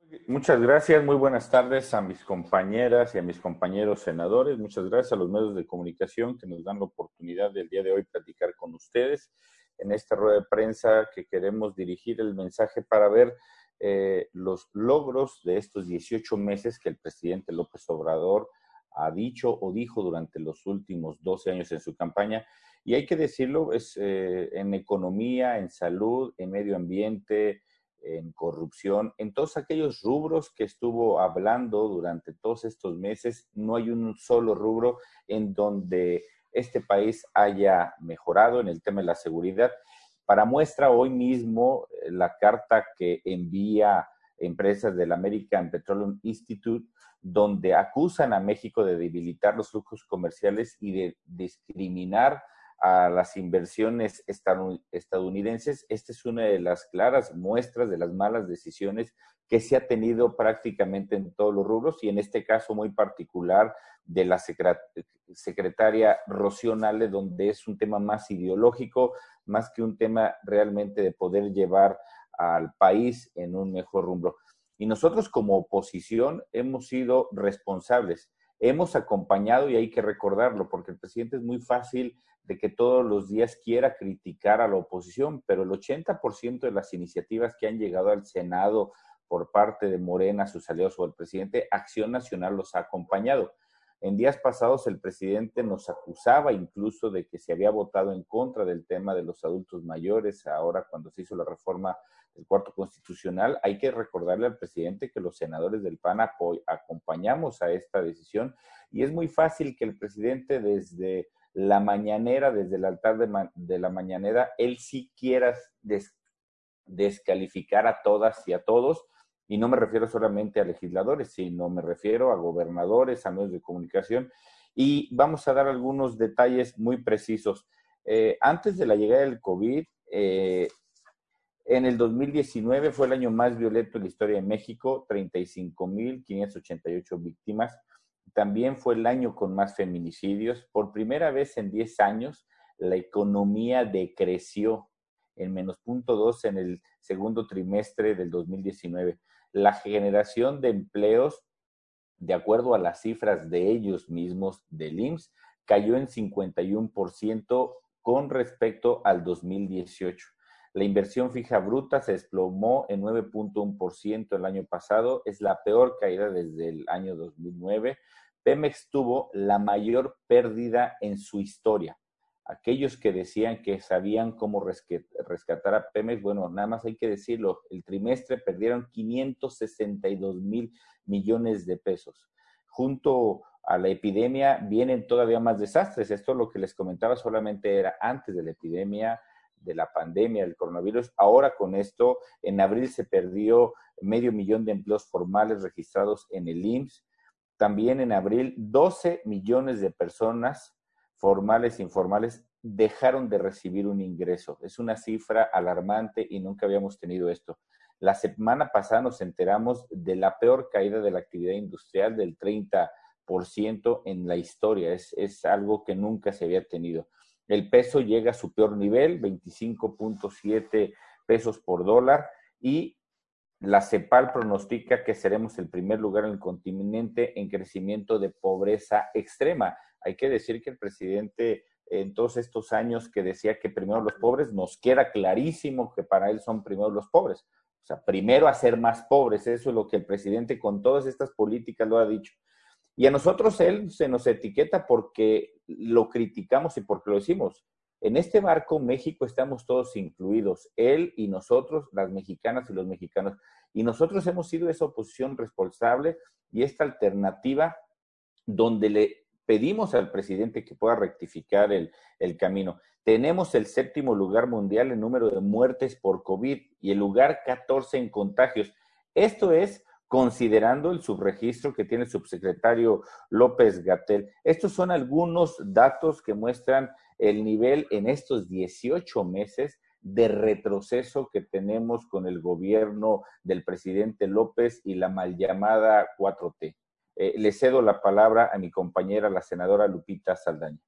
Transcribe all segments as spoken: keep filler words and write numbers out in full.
Muchas gracias, muy buenas tardes a mis compañeras y a mis compañeros senadores. Muchas gracias a los medios de comunicación que nos dan la oportunidad del día de hoy platicar con ustedes en esta rueda de prensa que queremos dirigir el mensaje para ver eh, los logros de estos dieciocho meses que el presidente López Obrador ha dicho o dijo durante los últimos doce años en su campaña. Y hay que decirlo, es eh, en economía, en salud, en medio ambiente, en corrupción, en todos aquellos rubros que estuvo hablando durante todos estos meses, no hay un solo rubro en donde este país haya mejorado en el tema de la seguridad. Para muestra, hoy mismo la carta que envía empresas del American Petroleum Institute, donde acusan a México de debilitar los flujos comerciales y de discriminar a las inversiones estadounidenses. Esta es una de las claras muestras de las malas decisiones que se ha tenido prácticamente en todos los rubros y en este caso muy particular de la secretaria Rocío Nale, donde es un tema más ideológico, más que un tema realmente de poder llevar al país en un mejor rumbo. Y nosotros como oposición hemos sido responsables, hemos acompañado, y hay que recordarlo, porque el presidente es muy fácil de que todos los días quiera criticar a la oposición, pero el ochenta por ciento de las iniciativas que han llegado al Senado por parte de Morena, sus aliados o el presidente, Acción Nacional los ha acompañado. En días pasados el presidente nos acusaba incluso de que se había votado en contra del tema de los adultos mayores, ahora cuando se hizo la reforma del cuarto constitucional. Hay que recordarle al presidente que los senadores del P A N acompañamos a esta decisión y es muy fácil que el presidente desde la mañanera, desde el altar de, ma de la mañanera, él sí quiera des descalificar a todas y a todos, y no me refiero solamente a legisladores, sino me refiero a gobernadores, a medios de comunicación, y vamos a dar algunos detalles muy precisos. Eh, antes de la llegada del COVID, eh, en el dos mil diecinueve fue el año más violento en la historia de México, treinta y cinco mil quinientas ochenta y ocho víctimas. También fue el año con más feminicidios. Por primera vez en diez años, la economía decreció en menos punto dos en el segundo trimestre del dos mil diecinueve. La generación de empleos, de acuerdo a las cifras de ellos mismos, del I M S S, cayó en cincuenta y uno por ciento con respecto al dos mil dieciocho. La inversión fija bruta se desplomó en nueve punto uno por ciento el año pasado, es la peor caída desde el año dos mil nueve. Pemex tuvo la mayor pérdida en su historia. Aquellos que decían que sabían cómo rescatar a Pemex, bueno, nada más hay que decirlo, el trimestre perdieron quinientos sesenta y dos mil millones de pesos. Junto a la epidemia vienen todavía más desastres. Esto lo que les comentaba solamente era antes de la epidemia, de la pandemia del coronavirus. Ahora con esto, en abril se perdió medio millón de empleos formales registrados en el I M S S. También en abril, doce millones de personas formales e informales dejaron de recibir un ingreso. Es una cifra alarmante y nunca habíamos tenido esto. La semana pasada nos enteramos de la peor caída de la actividad industrial del treinta por ciento en la historia. Es, es algo que nunca se había tenido. El peso llega a su peor nivel, veinticinco punto siete pesos por dólar, y la CEPAL pronostica que seremos el primer lugar en el continente en crecimiento de pobreza extrema. Hay que decir que el presidente en todos estos años que decía que primero los pobres, nos queda clarísimo que para él son primero los pobres. O sea, primero hacer más pobres, eso es lo que el presidente con todas estas políticas lo ha dicho. Y a nosotros él se nos etiqueta porque lo criticamos y porque lo decimos. En este barco México estamos todos incluidos, él y nosotros, las mexicanas y los mexicanos. Y nosotros hemos sido esa oposición responsable y esta alternativa donde le pedimos al presidente que pueda rectificar el, el camino. Tenemos el séptimo lugar mundial en número de muertes por COVID y el lugar catorce en contagios. Esto es considerando el subregistro que tiene el subsecretario López-Gatell. Estos son algunos datos que muestran el nivel en estos dieciocho meses de retroceso que tenemos con el gobierno del presidente López y la mal llamada cuatro T. Eh, le cedo la palabra a mi compañera, la senadora Lupita Saldaña.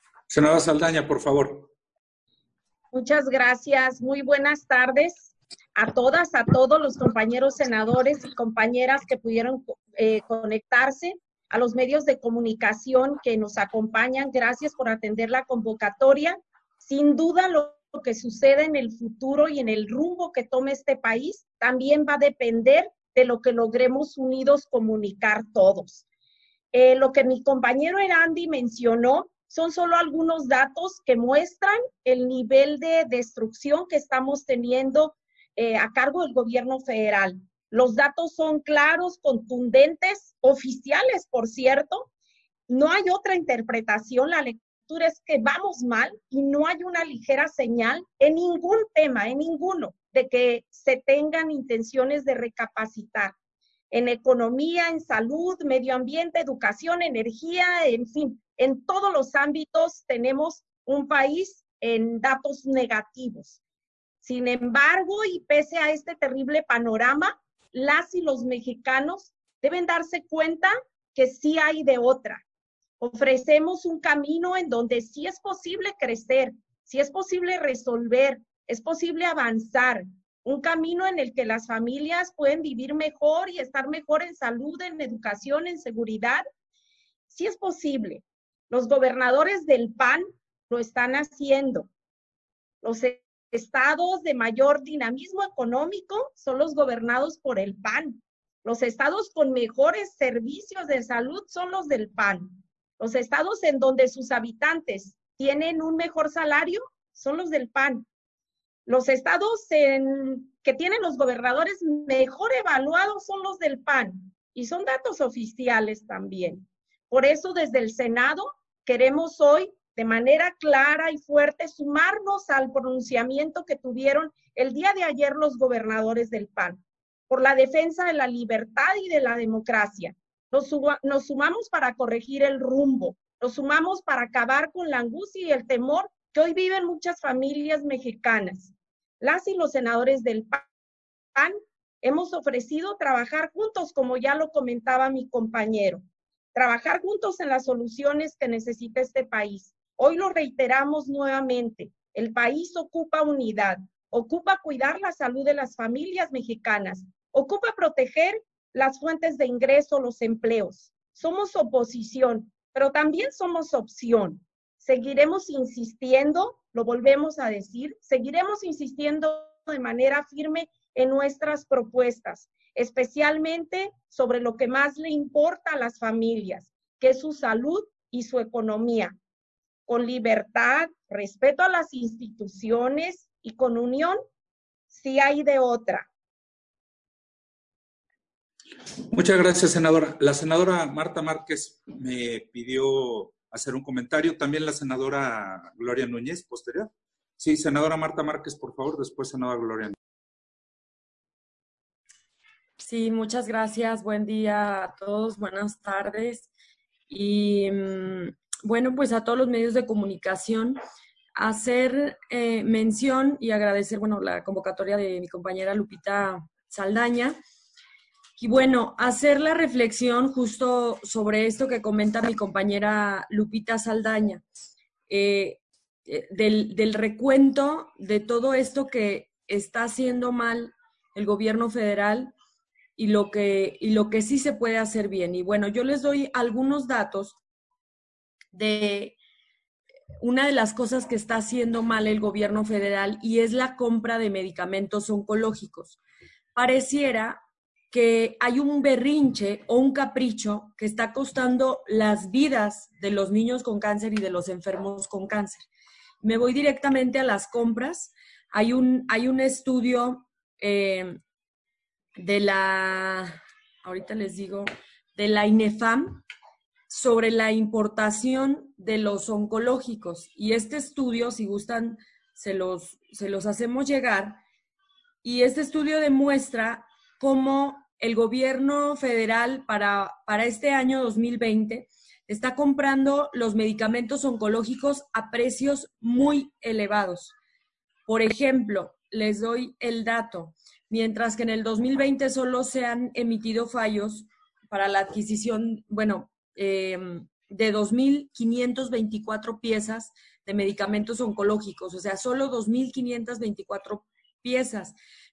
Senadora Saldaña, por favor. Muchas gracias. Muy buenas tardes a todas, a todos los compañeros senadores y compañeras que pudieron eh, conectarse, a los medios de comunicación que nos acompañan. Gracias por atender la convocatoria. Sin duda, lo que sucede en el futuro y en el rumbo que tome este país también va a depender de lo que logremos unidos comunicar todos. Eh, lo que mi compañero Erandi mencionó son solo algunos datos que muestran el nivel de destrucción que estamos teniendo eh, a cargo del gobierno federal. Los datos son claros, contundentes, oficiales, por cierto. No hay otra interpretación. La lectura es que vamos mal y no hay una ligera señal en ningún tema, en ninguno, de que se tengan intenciones de recapacitar. En economía, en salud, medio ambiente, educación, energía, en fin, en todos los ámbitos tenemos un país en datos negativos. Sin embargo, y pese a este terrible panorama, las y los mexicanos deben darse cuenta que sí hay de otra. Ofrecemos un camino en donde sí es posible crecer, sí es posible resolver, es posible avanzar. Un camino en el que las familias pueden vivir mejor y estar mejor en salud, en educación, en seguridad. Sí es posible. Los gobernadores del P A N lo están haciendo. Los estados de mayor dinamismo económico son los gobernados por el P A N. Los estados con mejores servicios de salud son los del P A N. Los estados en donde sus habitantes tienen un mejor salario son los del P A N. Los estados en, que tienen los gobernadores mejor evaluados son los del P A N. Y son datos oficiales también. Por eso, desde el Senado, queremos hoy, de manera clara y fuerte, sumarnos al pronunciamiento que tuvieron el día de ayer los gobernadores del P A N, por la defensa de la libertad y de la democracia. Nos, nos sumamos para corregir el rumbo, nos sumamos para acabar con la angustia y el temor que hoy viven muchas familias mexicanas. Las y los senadores del P A N hemos ofrecido trabajar juntos, como ya lo comentaba mi compañero, trabajar juntos en las soluciones que necesita este país. Hoy lo reiteramos nuevamente, el país ocupa unidad, ocupa cuidar la salud de las familias mexicanas, ocupa proteger las fuentes de ingreso, los empleos. Somos oposición, pero también somos opción. Seguiremos insistiendo, lo volvemos a decir, seguiremos insistiendo de manera firme en nuestras propuestas, especialmente sobre lo que más le importa a las familias, que es su salud y su economía. Con libertad, respeto a las instituciones y con unión, sí hay de otra. Muchas gracias, senadora. La senadora Marta Márquez me pidió hacer un comentario. También la senadora Gloria Núñez, posterior. Sí, senadora Marta Márquez, por favor. Después, senadora Gloria Núñez. Sí, muchas gracias. Buen día a todos. Buenas tardes. Y bueno, pues a todos los medios de comunicación, hacer eh, mención y agradecer, bueno, la convocatoria de mi compañera Lupita Saldaña. Y bueno, hacer la reflexión justo sobre esto que comenta mi compañera Lupita Saldaña, eh, del, del recuento de todo esto que está haciendo mal el gobierno federal y lo que, y lo que sí se puede hacer bien. Y bueno, yo les doy algunos datos de una de las cosas que está haciendo mal el gobierno federal, y es la compra de medicamentos oncológicos. Pareciera que hay un berrinche o un capricho que está costando las vidas de los niños con cáncer y de los enfermos con cáncer. Me voy directamente a las compras. Hay un, hay un estudio eh, de la, ahorita les digo, de la INEFAM, sobre la importación de los oncológicos. Y este estudio, si gustan, se los, se los hacemos llegar. Y este estudio demuestra cómo el gobierno federal para, para este año dos mil veinte está comprando los medicamentos oncológicos a precios muy elevados. Por ejemplo, les doy el dato. Mientras que en el dos mil veinte solo se han emitido fallos para la adquisición, bueno, eh, de dos mil quinientas veinticuatro piezas de medicamentos oncológicos, o sea, solo dos mil quinientas veinticuatro piezas.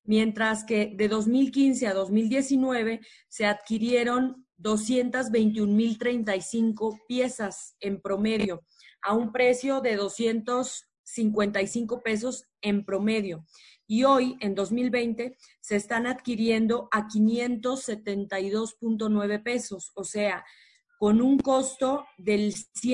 mientras que de dos mil quince a dos mil diecinueve se adquirieron doscientas veintiún mil treinta y cinco piezas en promedio, a un precio de doscientos cincuenta y cinco pesos en promedio. Y hoy, en dos mil veinte, se están adquiriendo a quinientos setenta y dos punto nueve pesos, o sea, con un costo del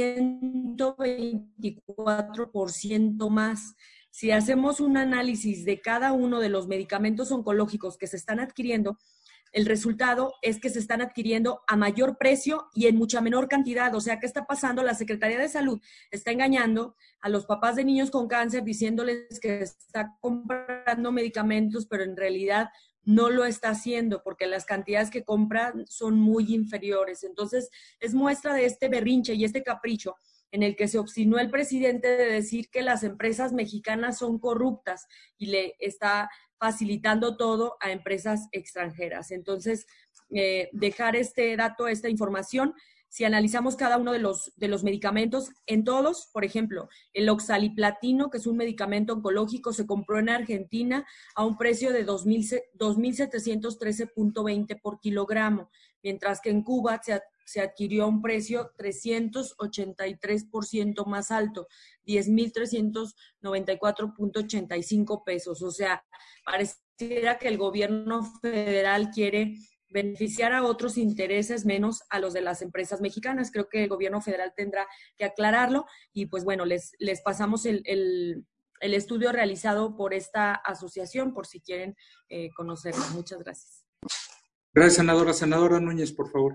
ciento veinticuatro por ciento más. Si hacemos un análisis de cada uno de los medicamentos oncológicos que se están adquiriendo, el resultado es que se están adquiriendo a mayor precio y en mucha menor cantidad. O sea, ¿qué está pasando? La Secretaría de Salud está engañando a los papás de niños con cáncer diciéndoles que está comprando medicamentos, pero en realidad no lo está haciendo porque las cantidades que compran son muy inferiores. Entonces, es muestra de este berrinche y este capricho en el que se obstinó el presidente de decir que las empresas mexicanas son corruptas y le está facilitando todo a empresas extranjeras. Entonces, eh, dejar este dato, esta información, si analizamos cada uno de los, de los medicamentos, en todos, por ejemplo, el oxaliplatino, que es un medicamento oncológico, se compró en Argentina a un precio de dos mil setecientos trece punto veinte por kilogramo, mientras que en Cuba se, se adquirió a un precio trescientos ochenta y tres por ciento más alto, diez mil trescientos noventa y cuatro punto ochenta y cinco pesos. O sea, pareciera que el gobierno federal quiere beneficiar a otros intereses menos a los de las empresas mexicanas. Creo que el gobierno federal tendrá que aclararlo y pues bueno, les, les pasamos el, el, el estudio realizado por esta asociación por si quieren eh, conocerlo. Muchas gracias. Gracias, senadora. Senadora Núñez, por favor.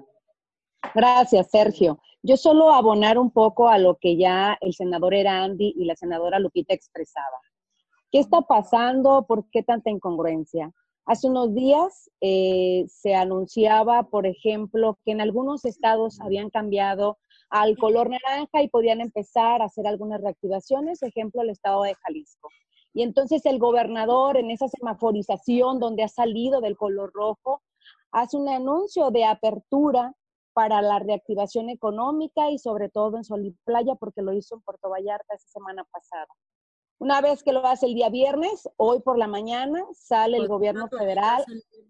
Gracias, Sergio. Yo solo abonar un poco a lo que ya el senador Erandi y la senadora Lupita expresaba. ¿Qué está pasando? ¿Por qué tanta incongruencia? Hace unos días eh, se anunciaba, por ejemplo, que en algunos estados habían cambiado al color naranja y podían empezar a hacer algunas reactivaciones, ejemplo, el estado de Jalisco. Y entonces el gobernador, en esa semaforización donde ha salido del color rojo, hace un anuncio de apertura para la reactivación económica y sobre todo en Sol y Playa, porque lo hizo en Puerto Vallarta esa semana pasada. Una vez que lo hace el día viernes, hoy por la mañana, sale el gobierno federal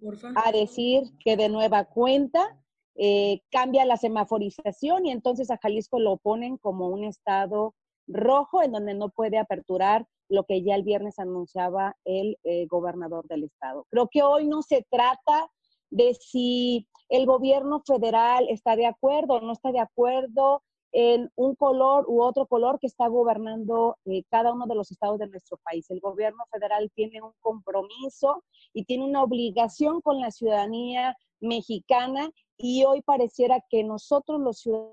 a decir que de nueva cuenta eh, cambia la semaforización y entonces a Jalisco lo ponen como un estado rojo en donde no puede aperturar lo que ya el viernes anunciaba el eh, gobernador del estado. Creo que hoy no se trata de si el gobierno federal está de acuerdo o no está de acuerdo en un color u otro color que está gobernando eh, cada uno de los estados de nuestro país. El gobierno federal tiene un compromiso y tiene una obligación con la ciudadanía mexicana y hoy pareciera que nosotros los ciudadanos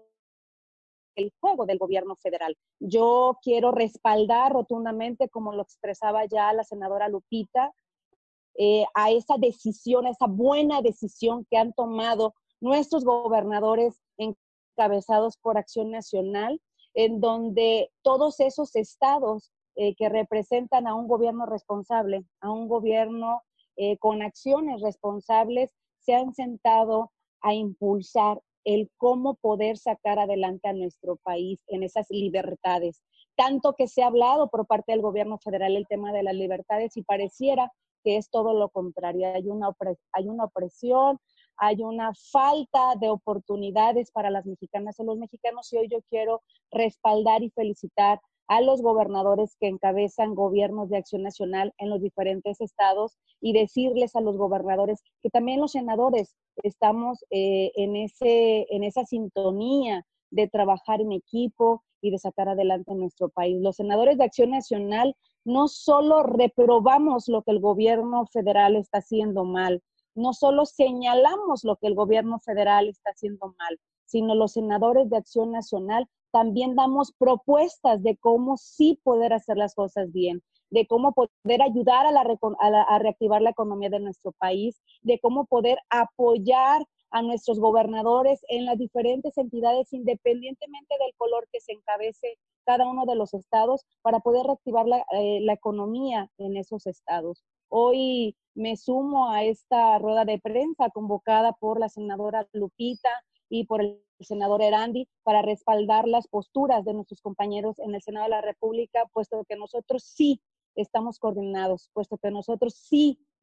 el juego del gobierno federal. Yo quiero respaldar rotundamente, como lo expresaba ya la senadora Lupita, eh, a esa decisión, a esa buena decisión que han tomado nuestros gobernadores encabezados por Acción Nacional, en donde todos esos estados eh, que representan a un gobierno responsable, a un gobierno eh, con acciones responsables, se han sentado a impulsar el cómo poder sacar adelante a nuestro país en esas libertades. Tanto que se ha hablado por parte del gobierno federal el tema de las libertades y pareciera que es todo lo contrario. Hay una, hay una opresión, hay una falta de oportunidades para las mexicanas y los mexicanos y hoy yo quiero respaldar y felicitar a los gobernadores que encabezan gobiernos de Acción Nacional en los diferentes estados y decirles a los gobernadores que también los senadores estamos eh, en, ese, en esa sintonía de trabajar en equipo y de sacar adelante nuestro país. Los senadores de Acción Nacional no solo reprobamos lo que el gobierno federal está haciendo mal, no solo señalamos lo que el gobierno federal está haciendo mal, sino los senadores de Acción Nacional también damos propuestas de cómo sí poder hacer las cosas bien, de cómo poder ayudar a, la, a, la, a reactivar la economía de nuestro país, de cómo poder apoyar a nuestros gobernadores en las diferentes entidades, independientemente del color que se encabece cada uno de los estados, para poder reactivar la, eh, la economía en esos estados. Hoy me sumo a esta rueda de prensa convocada por la senadora Lupita y por el senador Erandi para respaldar las posturas de nuestros compañeros en el Senado de la República, puesto que nosotros sí estamos coordinados, puesto que nosotros sí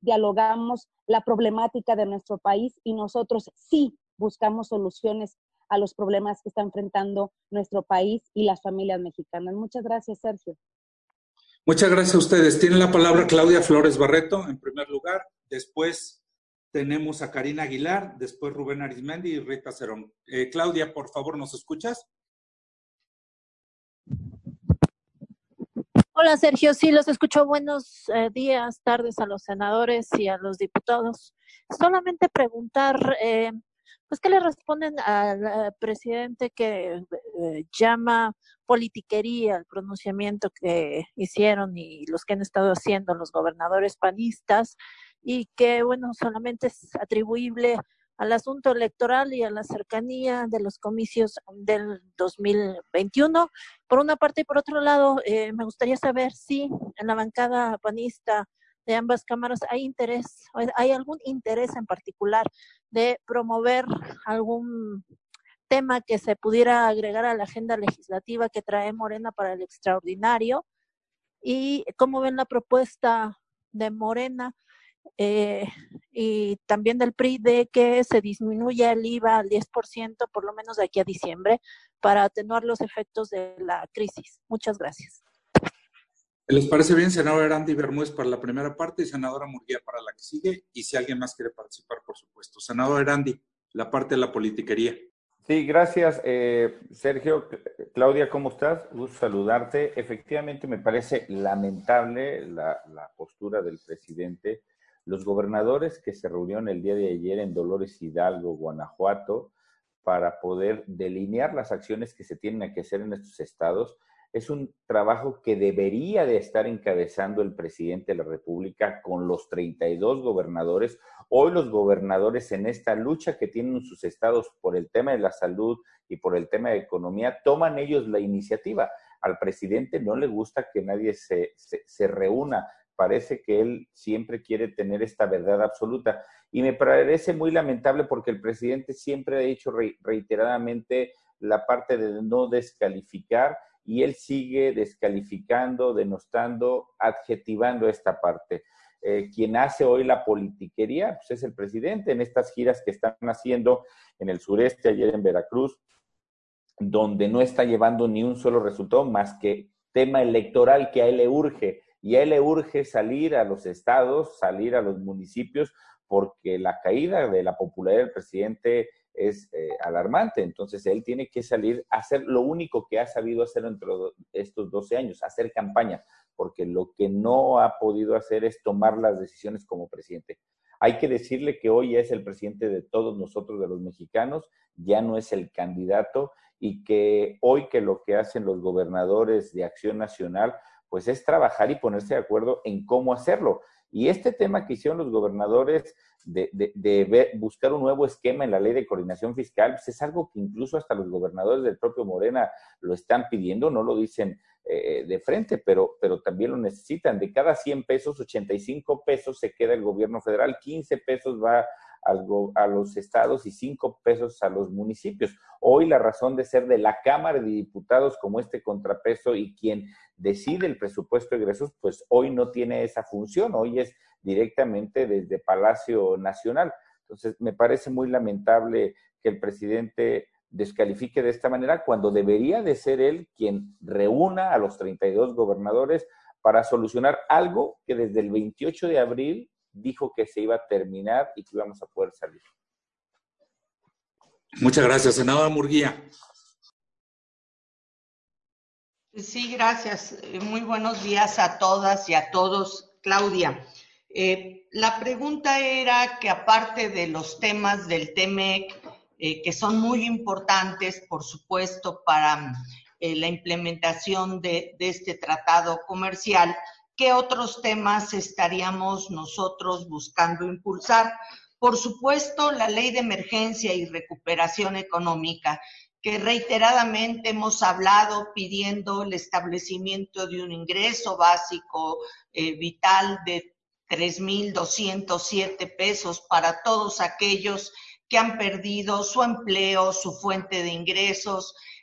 dialogamos la problemática de nuestro país y nosotros sí buscamos soluciones a los problemas que está enfrentando nuestro país y las familias mexicanas. Muchas gracias, Sergio. Muchas gracias a ustedes. Tiene la palabra Claudia Flores Barreto, en primer lugar. Después tenemos a Karina Aguilar, después Rubén Arizmendi y Rita Cerón. Eh, Claudia, por favor, ¿nos escuchas? Hola, Sergio. Sí, los escucho. Buenos eh, días, tardes a los senadores y a los diputados. Solamente preguntar, eh, pues, ¿qué le responden al uh, presidente que eh, llama politiquería el pronunciamiento que hicieron y los que han estado haciendo los gobernadores panistas y que, bueno, solamente es atribuible al asunto electoral y a la cercanía de los comicios del dos mil veintiuno, por una parte, y por otro lado, eh, me gustaría saber si en la bancada panista de ambas cámaras hay interés, hay algún interés en particular de promover algún tema que se pudiera agregar a la agenda legislativa que trae Morena para el extraordinario, y cómo ven la propuesta de Morena Eh, y también del P R I de que se disminuya el I V A al diez por ciento por lo menos de aquí a diciembre para atenuar los efectos de la crisis. Muchas gracias. ¿Les parece bien, senador Andy Bermúdez, para la primera parte y senadora Murguía para la que sigue? Y si alguien más quiere participar, por supuesto. Senador Andy, la parte de la politiquería. Sí, gracias, eh, Sergio. Claudia, ¿cómo estás? Gusto saludarte. Efectivamente, me parece lamentable la, la postura del presidente. Los gobernadores que se reunieron el día de ayer en Dolores Hidalgo, Guanajuato, para poder delinear las acciones que se tienen que hacer en estos estados, es un trabajo que debería de estar encabezando el presidente de la República con los treinta y dos gobernadores. Hoy los gobernadores, en esta lucha que tienen en sus estados por el tema de la salud y por el tema de economía, toman ellos la iniciativa. Al presidente no le gusta que nadie se, se, se reúna. Parece que él siempre quiere tener esta verdad absoluta. Y me parece muy lamentable porque el presidente siempre ha dicho reiteradamente la parte de no descalificar, y él sigue descalificando, denostando, adjetivando esta parte. Eh, quien hace hoy la politiquería pues es el presidente en estas giras que están haciendo en el sureste, ayer en Veracruz, donde no está llevando ni un solo resultado más que tema electoral que a él le urge. Y a él le urge salir a los estados, salir a los municipios, porque la caída de la popularidad del presidente es eh, alarmante. Entonces, él tiene que salir a hacer lo único que ha sabido hacer entre estos doce años, hacer campaña, porque lo que no ha podido hacer es tomar las decisiones como presidente. Hay que decirle que hoy es el presidente de todos nosotros, de los mexicanos, ya no es el candidato, y que hoy que lo que hacen los gobernadores de Acción Nacional pues es trabajar y ponerse de acuerdo en cómo hacerlo. Y este tema que hicieron los gobernadores de, de, de ver, buscar un nuevo esquema en la ley de coordinación fiscal, pues es algo que incluso hasta los gobernadores del propio Morena lo están pidiendo, no lo dicen eh, de frente, pero, pero también lo necesitan. De cada cien pesos, ochenta y cinco pesos se queda el gobierno federal, quince pesos va algo a los estados y cinco pesos a los municipios. Hoy la razón de ser de la Cámara de Diputados como este contrapeso y quien decide el presupuesto de egresos, pues hoy no tiene esa función, hoy es directamente desde Palacio Nacional. Entonces, me parece muy lamentable que el presidente descalifique de esta manera cuando debería de ser él quien reúna a los treinta y dos gobernadores para solucionar algo que desde el veintiocho de abril dijo que se iba a terminar y que íbamos a poder salir. Muchas gracias, senadora Murguía. Sí, gracias. Muy buenos días a todas y a todos. Claudia, eh, la pregunta era que aparte de los temas del T M E C, eh, que son muy importantes, por supuesto, para eh, la implementación de, de este tratado comercial, ¿qué otros temas estaríamos nosotros buscando impulsar? Por supuesto, la ley de emergencia y recuperación económica, que reiteradamente hemos hablado pidiendo el establecimiento de un ingreso básico eh, vital de tres mil doscientos siete pesos para todos aquellos que han perdido su empleo, su fuente de ingresos,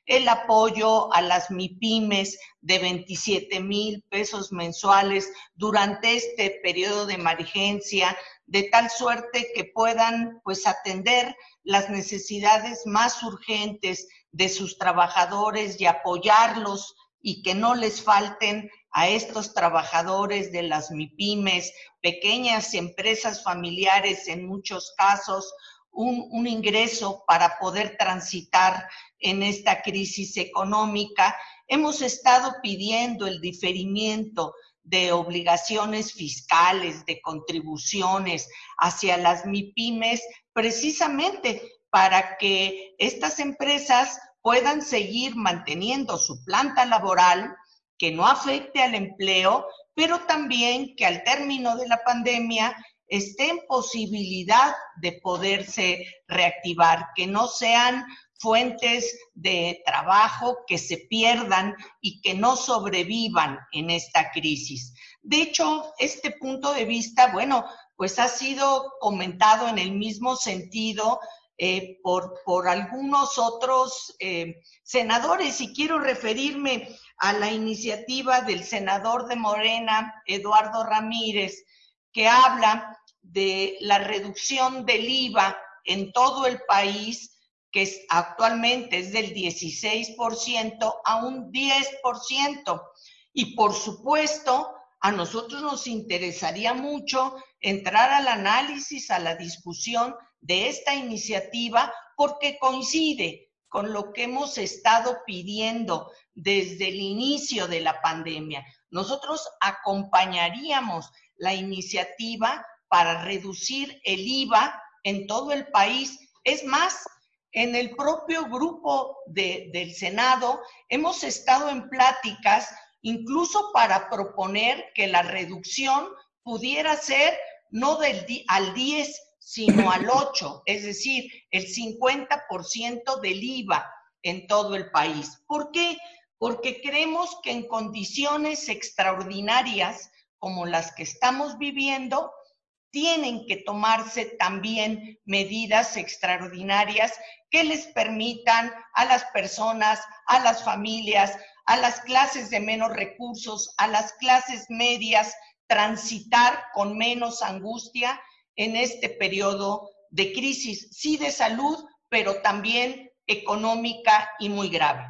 el apoyo a las MIPYMES de veintisiete mil pesos mensuales durante este periodo de emergencia, de tal suerte que puedan pues atender las necesidades más urgentes de sus trabajadores y apoyarlos y que no les falten a estos trabajadores de las MIPYMES, pequeñas empresas familiares en muchos casos, un, un ingreso para poder transitar en esta crisis económica. Hemos estado pidiendo el diferimiento de obligaciones fiscales, de contribuciones hacia las MIPYMES, precisamente para que estas empresas puedan seguir manteniendo su planta laboral, que no afecte al empleo, pero también que al término de la pandemia esté en posibilidad de poderse reactivar, que no sean fuentes de trabajo que se pierdan y que no sobrevivan en esta crisis. De hecho, este punto de vista, bueno, pues ha sido comentado en el mismo sentido eh, por, por algunos otros eh, senadores, y quiero referirme a la iniciativa del senador de Morena, Eduardo Ramírez, que habla de la reducción del I V A en todo el país, que es, actualmente es del dieciséis por ciento a un diez por ciento. Y por supuesto, a nosotros nos interesaría mucho entrar al análisis, a la discusión de esta iniciativa, porque coincide con lo que hemos estado pidiendo desde el inicio de la pandemia. Nosotros acompañaríamos la iniciativa para reducir el I V A en todo el país. Es más, en el propio grupo de, del Senado hemos estado en pláticas incluso para proponer que la reducción pudiera ser no del al diez, sino al ocho, es decir, el cincuenta por ciento del I V A en todo el país. ¿Por qué? Porque creemos que en condiciones extraordinarias como las que estamos viviendo, tienen que tomarse también medidas extraordinarias que les permitan a las personas, a las familias, a las clases de menos recursos, a las clases medias, transitar con menos angustia en este periodo de crisis, sí de salud, pero también económica y muy grave.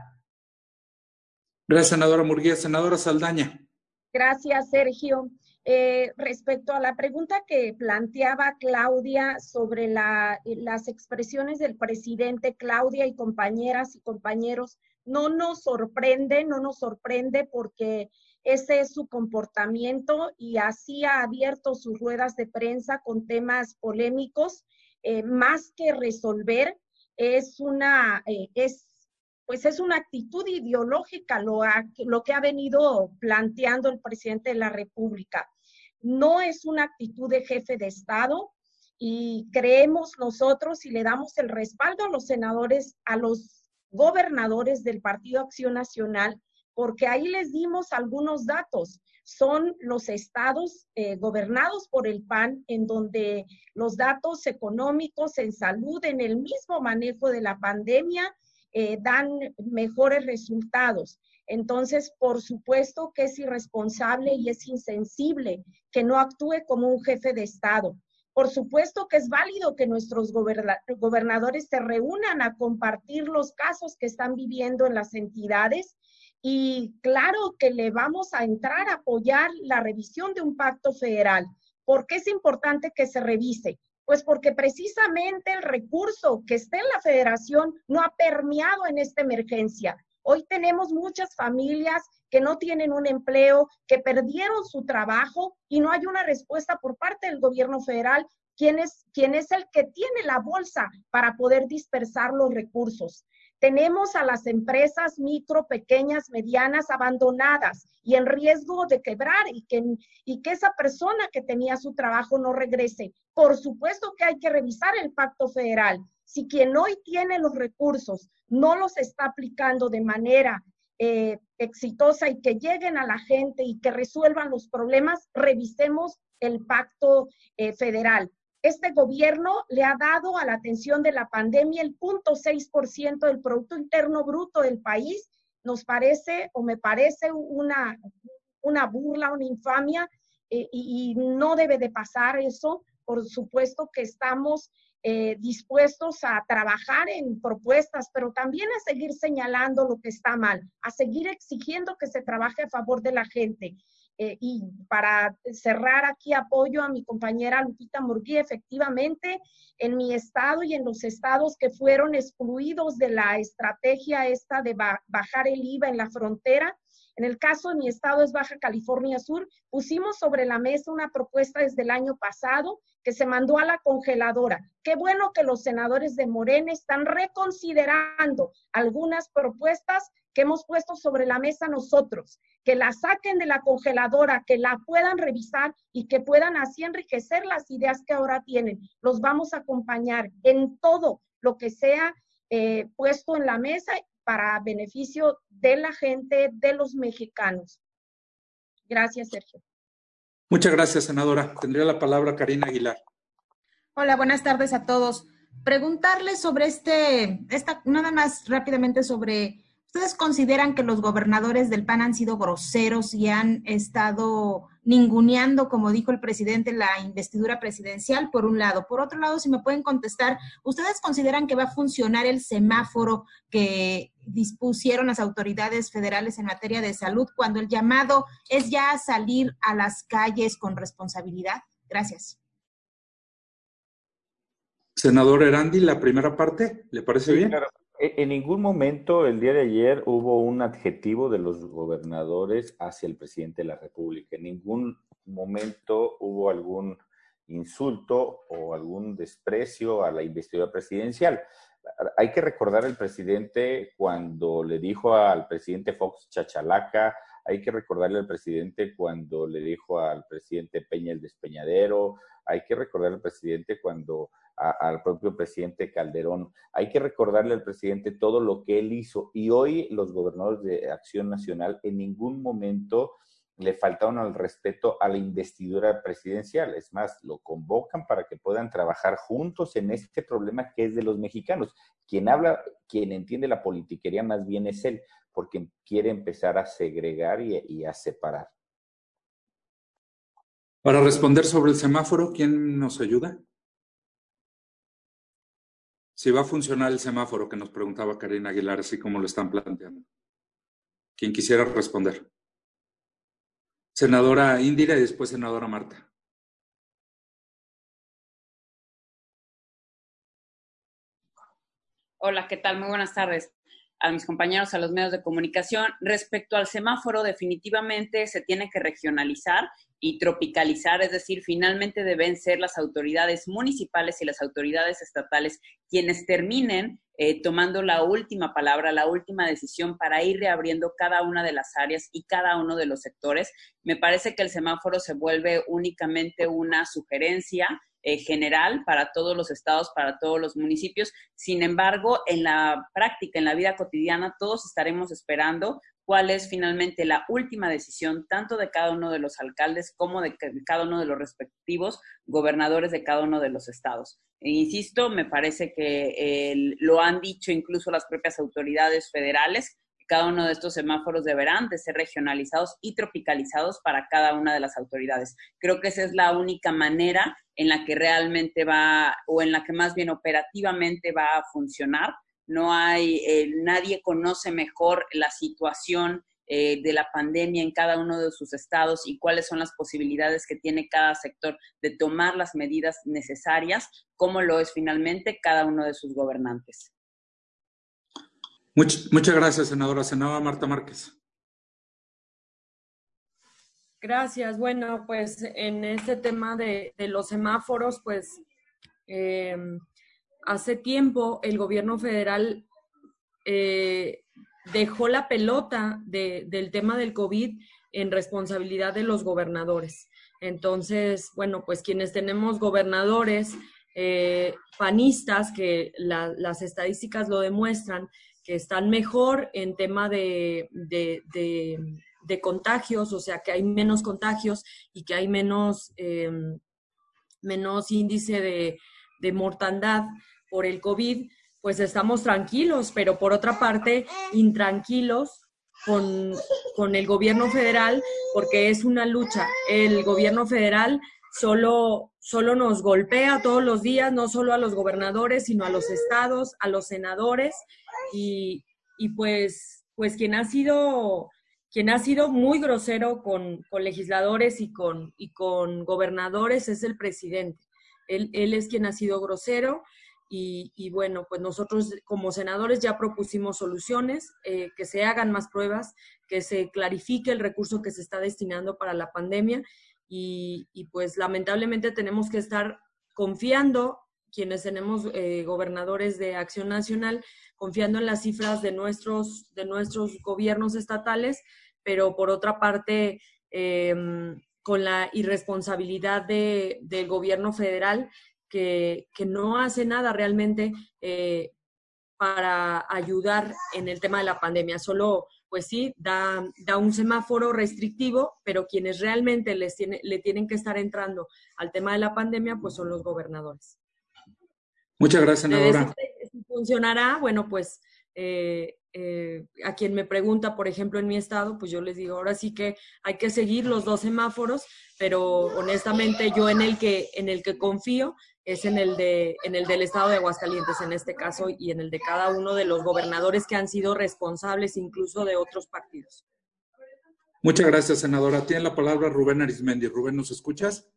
Gracias, senadora Murguía. Senadora Saldaña. Gracias, Sergio. Eh, respecto a la pregunta que planteaba Claudia sobre la, las expresiones del presidente, Claudia y compañeras y compañeros, no nos sorprende, no nos sorprende porque ese es su comportamiento y así ha abierto sus ruedas de prensa con temas polémicos, eh, más que resolver, es una, eh, es pues es una actitud ideológica lo, ha, lo que ha venido planteando el presidente de la República. No es una actitud de jefe de Estado y creemos nosotros y le damos el respaldo a los senadores, a los gobernadores del Partido Acción Nacional, porque ahí les dimos algunos datos. Son los estados eh, gobernados por el P A N, en donde los datos económicos en salud, en el mismo manejo de la pandemia, Eh, dan mejores resultados. Entonces, por supuesto que es irresponsable y es insensible que no actúe como un jefe de Estado. Por supuesto que es válido que nuestros goberna- gobernadores se reúnan a compartir los casos que están viviendo en las entidades y claro que le vamos a entrar a apoyar la revisión de un pacto federal. ¿Por qué es importante que se revise? Pues porque precisamente el recurso que está en la federación no ha permeado en esta emergencia. Hoy tenemos muchas familias que no tienen un empleo, que perdieron su trabajo y no hay una respuesta por parte del gobierno federal, quien es, quien es el que tiene la bolsa para poder dispersar los recursos. Tenemos a las empresas micro, pequeñas, medianas abandonadas y en riesgo de quebrar y que, y que esa persona que tenía su trabajo no regrese. Por supuesto que hay que revisar el pacto federal. Si quien hoy tiene los recursos no los está aplicando de manera eh, exitosa y que lleguen a la gente y que resuelvan los problemas, revisemos el pacto eh, federal. Este gobierno le ha dado a la atención de la pandemia el cero punto seis por ciento del Producto Interno Bruto del país. Nos parece, o me parece, una, una burla, una infamia, eh, y, y no debe de pasar eso. Por supuesto que estamos eh, dispuestos a trabajar en propuestas, pero también a seguir señalando lo que está mal, a seguir exigiendo que se trabaje a favor de la gente. Eh, y para cerrar aquí, apoyo a mi compañera Lupita Murguía. Efectivamente, en mi estado y en los estados que fueron excluidos de la estrategia esta de ba bajar el I V A en la frontera, en el caso de mi estado es Baja California Sur, pusimos sobre la mesa una propuesta desde el año pasado que se mandó a la congeladora. Qué bueno que los senadores de Morena están reconsiderando algunas propuestas que hemos puesto sobre la mesa nosotros, que la saquen de la congeladora, que la puedan revisar y que puedan así enriquecer las ideas que ahora tienen. Los vamos a acompañar en todo lo que sea eh, puesto en la mesa para beneficio de la gente, de los mexicanos. Gracias, Sergio. Muchas gracias, senadora. Tendría la palabra Karina Aguilar. Hola, buenas tardes a todos. Preguntarles sobre este, esta, nada más rápidamente sobre, ¿ustedes consideran que los gobernadores del P A N han sido groseros y han estado ninguneando, como dijo el presidente, la investidura presidencial, por un lado? Por otro lado, si me pueden contestar, ¿ustedes consideran que va a funcionar el semáforo que dispusieron las autoridades federales en materia de salud cuando el llamado es ya salir a las calles con responsabilidad? Gracias. Senador Erandi, la primera parte, ¿le parece Sí, bien? claro. En ningún momento el día de ayer hubo un adjetivo de los gobernadores hacia el presidente de la República. En ningún momento hubo algún insulto o algún desprecio a la investidura presidencial. Hay que recordar al presidente cuando le dijo al presidente Fox chachalaca, hay que recordarle al presidente cuando le dijo al presidente Peña el despeñadero, hay que recordarle al presidente cuando a, al propio presidente Calderón, hay que recordarle al presidente todo lo que él hizo. Y hoy los gobernadores de Acción Nacional en ningún momento le faltaron al respeto a la investidura presidencial. Es más, lo convocan para que puedan trabajar juntos en este problema que es de los mexicanos. Quien habla, quien entiende la politiquería más bien es él, porque quiere empezar a segregar y, y a separar. Para responder sobre el semáforo, ¿quién nos ayuda? Si va a funcionar el semáforo que nos preguntaba Karina Aguilar, así como lo están planteando. Quien quisiera responder. Senadora Indira y después senadora Marta. Hola, ¿qué tal? Muy buenas tardes a mis compañeros, a los medios de comunicación. Respecto al semáforo, definitivamente se tiene que regionalizar y tropicalizar, es decir, finalmente deben ser las autoridades municipales y las autoridades estatales quienes terminen eh, tomando la última palabra, la última decisión para ir reabriendo cada una de las áreas y cada uno de los sectores. Me parece que el semáforo se vuelve únicamente una sugerencia eh, general para todos los estados, para todos los municipios. Sin embargo, en la práctica, en la vida cotidiana, todos estaremos esperando cuál es finalmente la última decisión, tanto de cada uno de los alcaldes como de cada uno de los respectivos gobernadores de cada uno de los estados. E insisto, me parece que eh, lo han dicho incluso las propias autoridades federales, que cada uno de estos semáforos deberán de ser regionalizados y tropicalizados para cada una de las autoridades. Creo que esa es la única manera en la que realmente va, o en la que más bien operativamente va a funcionar. No hay, eh, nadie conoce mejor la situación eh, de la pandemia en cada uno de sus estados y cuáles son las posibilidades que tiene cada sector de tomar las medidas necesarias, como lo es finalmente cada uno de sus gobernantes. Much, muchas gracias, senadora. Senadora Marta Márquez. Gracias. Bueno, pues en este tema de, de los semáforos, pues eh, hace tiempo el gobierno federal eh, dejó la pelota de, del tema del COVID en responsabilidad de los gobernadores. Entonces, bueno, pues quienes tenemos gobernadores eh, panistas, que la, las estadísticas lo demuestran, que están mejor en tema de, de, de, de contagios, o sea, que hay menos contagios y que hay menos... Eh, menos índice de, de mortandad por el COVID, pues estamos tranquilos, pero por otra parte, intranquilos con, con el gobierno federal, porque es una lucha. El gobierno federal solo, solo nos golpea todos los días, no solo a los gobernadores, sino a los estados, a los senadores, y, y pues, pues quien ha sido, quien ha sido muy grosero con, con legisladores y con, y con gobernadores es el presidente. Él, él es quien ha sido grosero. Y, y bueno, pues nosotros como senadores ya propusimos soluciones, eh, que se hagan más pruebas, que se clarifique el recurso que se está destinando para la pandemia y, y pues lamentablemente tenemos que estar confiando, quienes tenemos eh, gobernadores de Acción Nacional, confiando en las cifras de nuestros, de nuestros gobiernos estatales, pero por otra parte, eh, con la irresponsabilidad de, del gobierno federal, Que, que no hace nada realmente eh, para ayudar en el tema de la pandemia. Solo, pues sí, da, da un semáforo restrictivo, pero quienes realmente les tiene, le tienen que estar entrando al tema de la pandemia, pues son los gobernadores. Muchas gracias, senadora. Si funcionará, bueno, pues eh, eh, a quien me pregunta, por ejemplo, en mi estado, pues yo les digo, ahora sí que hay que seguir los dos semáforos, pero honestamente yo en el que, en el que confío es en el, de, en el del estado de Aguascalientes en este caso y en el de cada uno de los gobernadores que han sido responsables incluso de otros partidos. Muchas gracias, senadora. Tiene la palabra Rubén Arismendi. Rubén, ¿nos escuchas?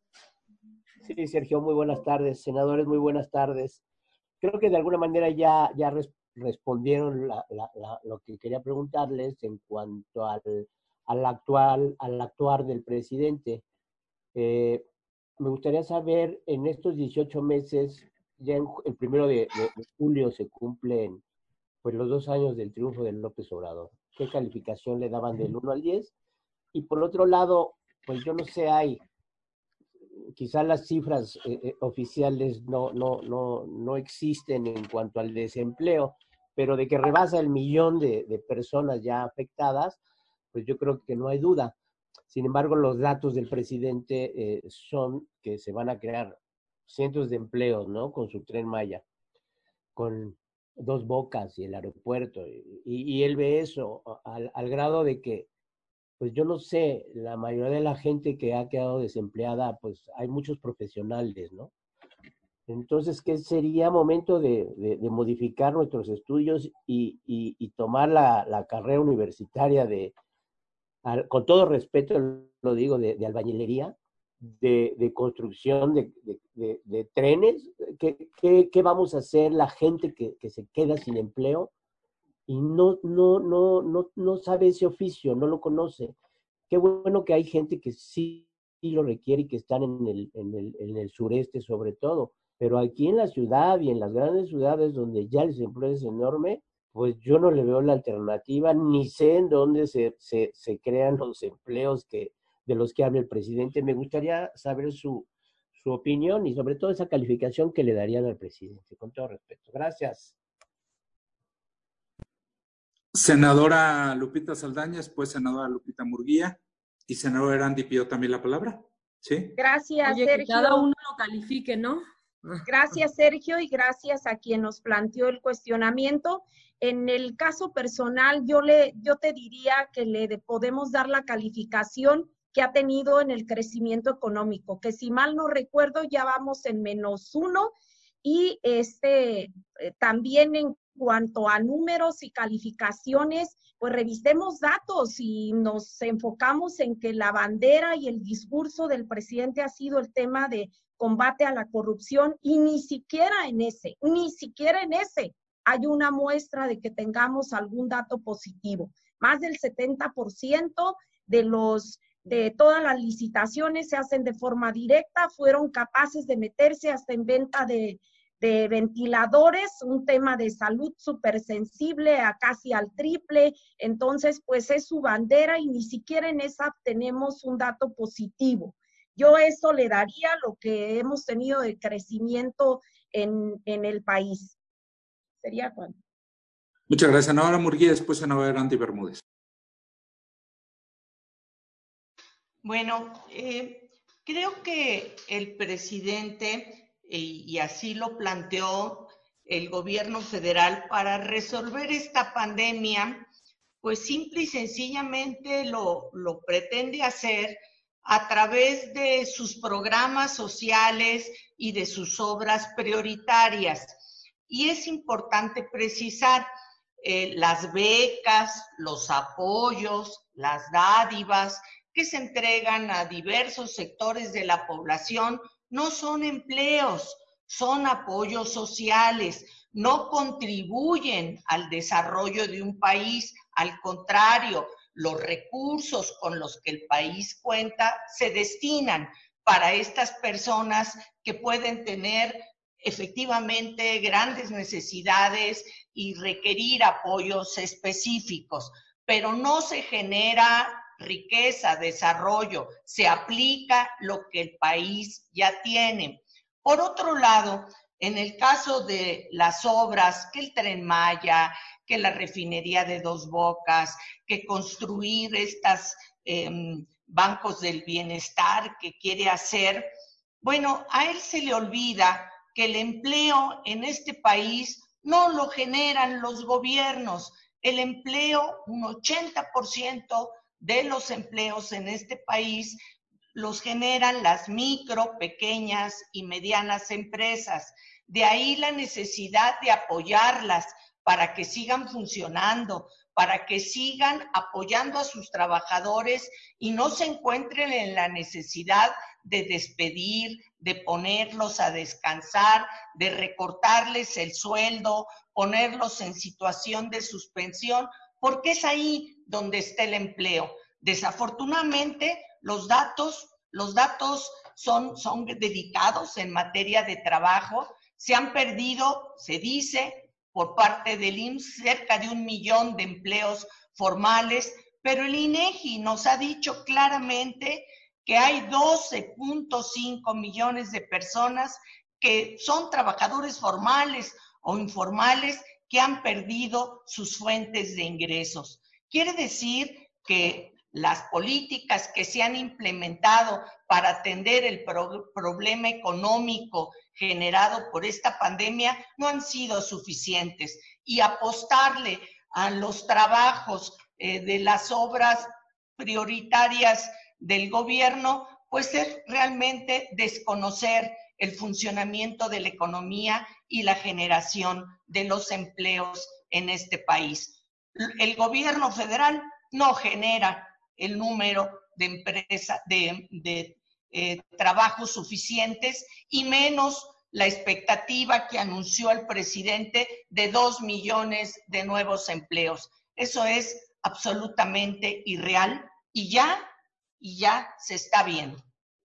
Sí, Sergio, muy buenas tardes. Senadores, muy buenas tardes. Creo que de alguna manera ya, ya res, respondieron la, la, la, lo que quería preguntarles en cuanto al, al, actual, al actuar del presidente. Eh, Me gustaría saber, en estos dieciocho meses, ya en, el primero de, de, de julio se cumplen pues, los dos años del triunfo de López Obrador. ¿Qué calificación le daban del uno al diez? Y por otro lado, pues yo no sé, hay, quizás las cifras eh, eh, oficiales no, no, no, no existen en cuanto al desempleo, pero de que rebasa el millón de, de personas ya afectadas, pues yo creo que no hay duda. Sin embargo, los datos del presidente eh, son que se van a crear cientos de empleos, ¿no? Con su Tren Maya, con Dos Bocas y el aeropuerto. Y, y él ve eso al, al grado de que, pues yo no sé, la mayoría de la gente que ha quedado desempleada, pues hay muchos profesionales, ¿no? Entonces, ¿qué sería momento de, de, de modificar nuestros estudios y, y, y tomar la, la carrera universitaria de... Al, con todo respeto lo digo, de, de albañilería, de, de construcción de, de, de, de trenes? ¿Qué, qué, ¿Qué vamos a hacer la gente que, que se queda sin empleo y no, no, no, no, no sabe ese oficio, no lo conoce? Qué bueno que hay gente que sí, sí lo requiere y que están en el, en, el, en el sureste sobre todo, pero aquí en la ciudad y en las grandes ciudades donde ya el desempleo es enorme, pues yo no le veo la alternativa, ni sé en dónde se, se, se crean los empleos que, de los que habla el presidente. Me gustaría saber su, su opinión y sobre todo esa calificación que le darían al presidente, con todo respeto. Gracias. Senadora Lupita Saldaña, después senadora Lupita Murguía y senador Erandi pidió también la palabra. ¿Sí? Gracias, Oye, Sergio. Que cada uno lo califique, ¿no? Gracias, Sergio, y gracias a quien nos planteó el cuestionamiento. En el caso personal, yo, le, yo te diría que le de, podemos dar la calificación que ha tenido en el crecimiento económico, que si mal no recuerdo ya vamos en menos uno, y este, eh, también en cuanto a números y calificaciones, pues revisemos datos y nos enfocamos en que la bandera y el discurso del presidente ha sido el tema de combate a la corrupción, y ni siquiera en ese, ni siquiera en ese hay una muestra de que tengamos algún dato positivo. Más del setenta por ciento de los de todas las licitaciones se hacen de forma directa, fueron capaces de meterse hasta en venta de, de ventiladores, un tema de salud súper sensible, a casi al triple. Entonces, pues es su bandera y ni siquiera en esa tenemos un dato positivo. Yo eso le daría lo que hemos tenido de crecimiento en, en el país. ¿Sería cuánto? Muchas gracias, senadora Murguía, después senadora Erandi Bermúdez. Bueno, eh, Creo que el presidente, y, y así lo planteó el gobierno federal, para resolver esta pandemia, pues simple y sencillamente lo, lo pretende hacer a través de sus programas sociales y de sus obras prioritarias. Y es importante precisar eh, las becas, los apoyos, las dádivas que se entregan a diversos sectores de la población no son empleos, son apoyos sociales, no contribuyen al desarrollo de un país, al contrario, los recursos con los que el país cuenta se destinan para estas personas que pueden tener efectivamente grandes necesidades y requerir apoyos específicos, pero no se genera riqueza, desarrollo, se aplica lo que el país ya tiene. Por otro lado, en el caso de las obras, que el Tren Maya, que la refinería de Dos Bocas, que construir estos eh, bancos del bienestar que quiere hacer, bueno, a él se le olvida que el empleo en este país no lo generan los gobiernos. El empleo, un ochenta por ciento de los empleos en este país los generan las micro, pequeñas y medianas empresas. De ahí la necesidad de apoyarlas para que sigan funcionando, para que sigan apoyando a sus trabajadores y no se encuentren en la necesidad de despedir, de ponerlos a descansar, de recortarles el sueldo, ponerlos en situación de suspensión, porque es ahí donde está el empleo. Desafortunadamente, los datos, los datos son, son dedicados en materia de trabajo. Se han perdido, se dice, por parte del I M S S, cerca de un millón de empleos formales, pero el INEGI nos ha dicho claramente que hay doce punto cinco millones de personas que son trabajadores formales o informales que han perdido sus fuentes de ingresos. Quiere decir que las políticas que se han implementado para atender el pro- problema económico generado por esta pandemia no han sido suficientes, y apostarle a los trabajos eh, de las obras prioritarias del gobierno, pues es realmente desconocer el funcionamiento de la economía y la generación de los empleos en este país. El gobierno federal no genera el número de empresas, de, de eh, trabajos suficientes, y menos la expectativa que anunció el presidente de dos millones de nuevos empleos. Eso es absolutamente irreal y ya, y ya se está viendo.